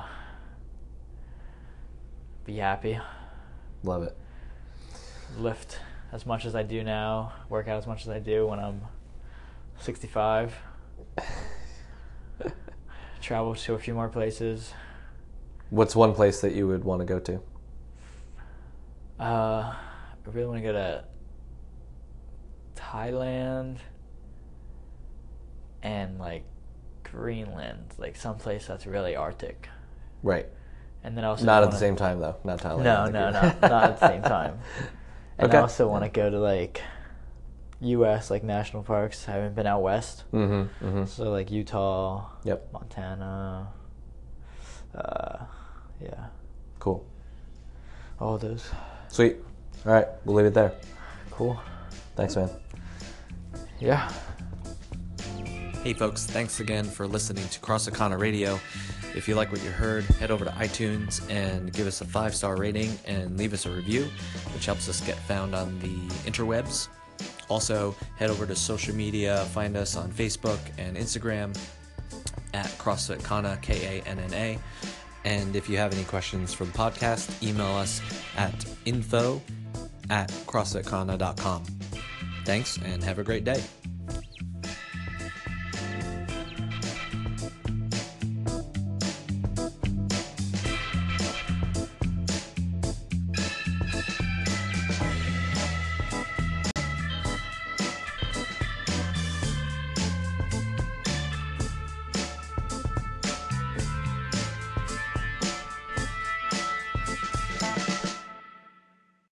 be happy, Love it. lift as much as I do now, work out as much as I do when I'm sixty-five, travel to a few more places. What's one place that you would want to go to? Uh, I really want to go to Thailand and like Greenland, like someplace that's really Arctic. Right. And then I also Not at wanna- the same time though. Not Thailand. No, no, no, not at the same time. And Okay. I also want to go to like U S like national parks. I haven't been out west, Mm-hmm. Mm-hmm. so like Utah, Yep. Montana. Uh, yeah, Cool. all those. Sweet. All right. We'll leave it there. Cool. Thanks, man. Yeah. Hey folks, thanks again for listening to CrossFit Kana Radio. If you like what you heard, head over to iTunes and give us a five-star rating and leave us a review, which helps us get found on the interwebs. Also, head over to social media, find us on Facebook and Instagram at CrossFit Kana, K A N N A. And if you have any questions for the podcast, email us at info at crossfit kana dot com. Thanks and have a great day.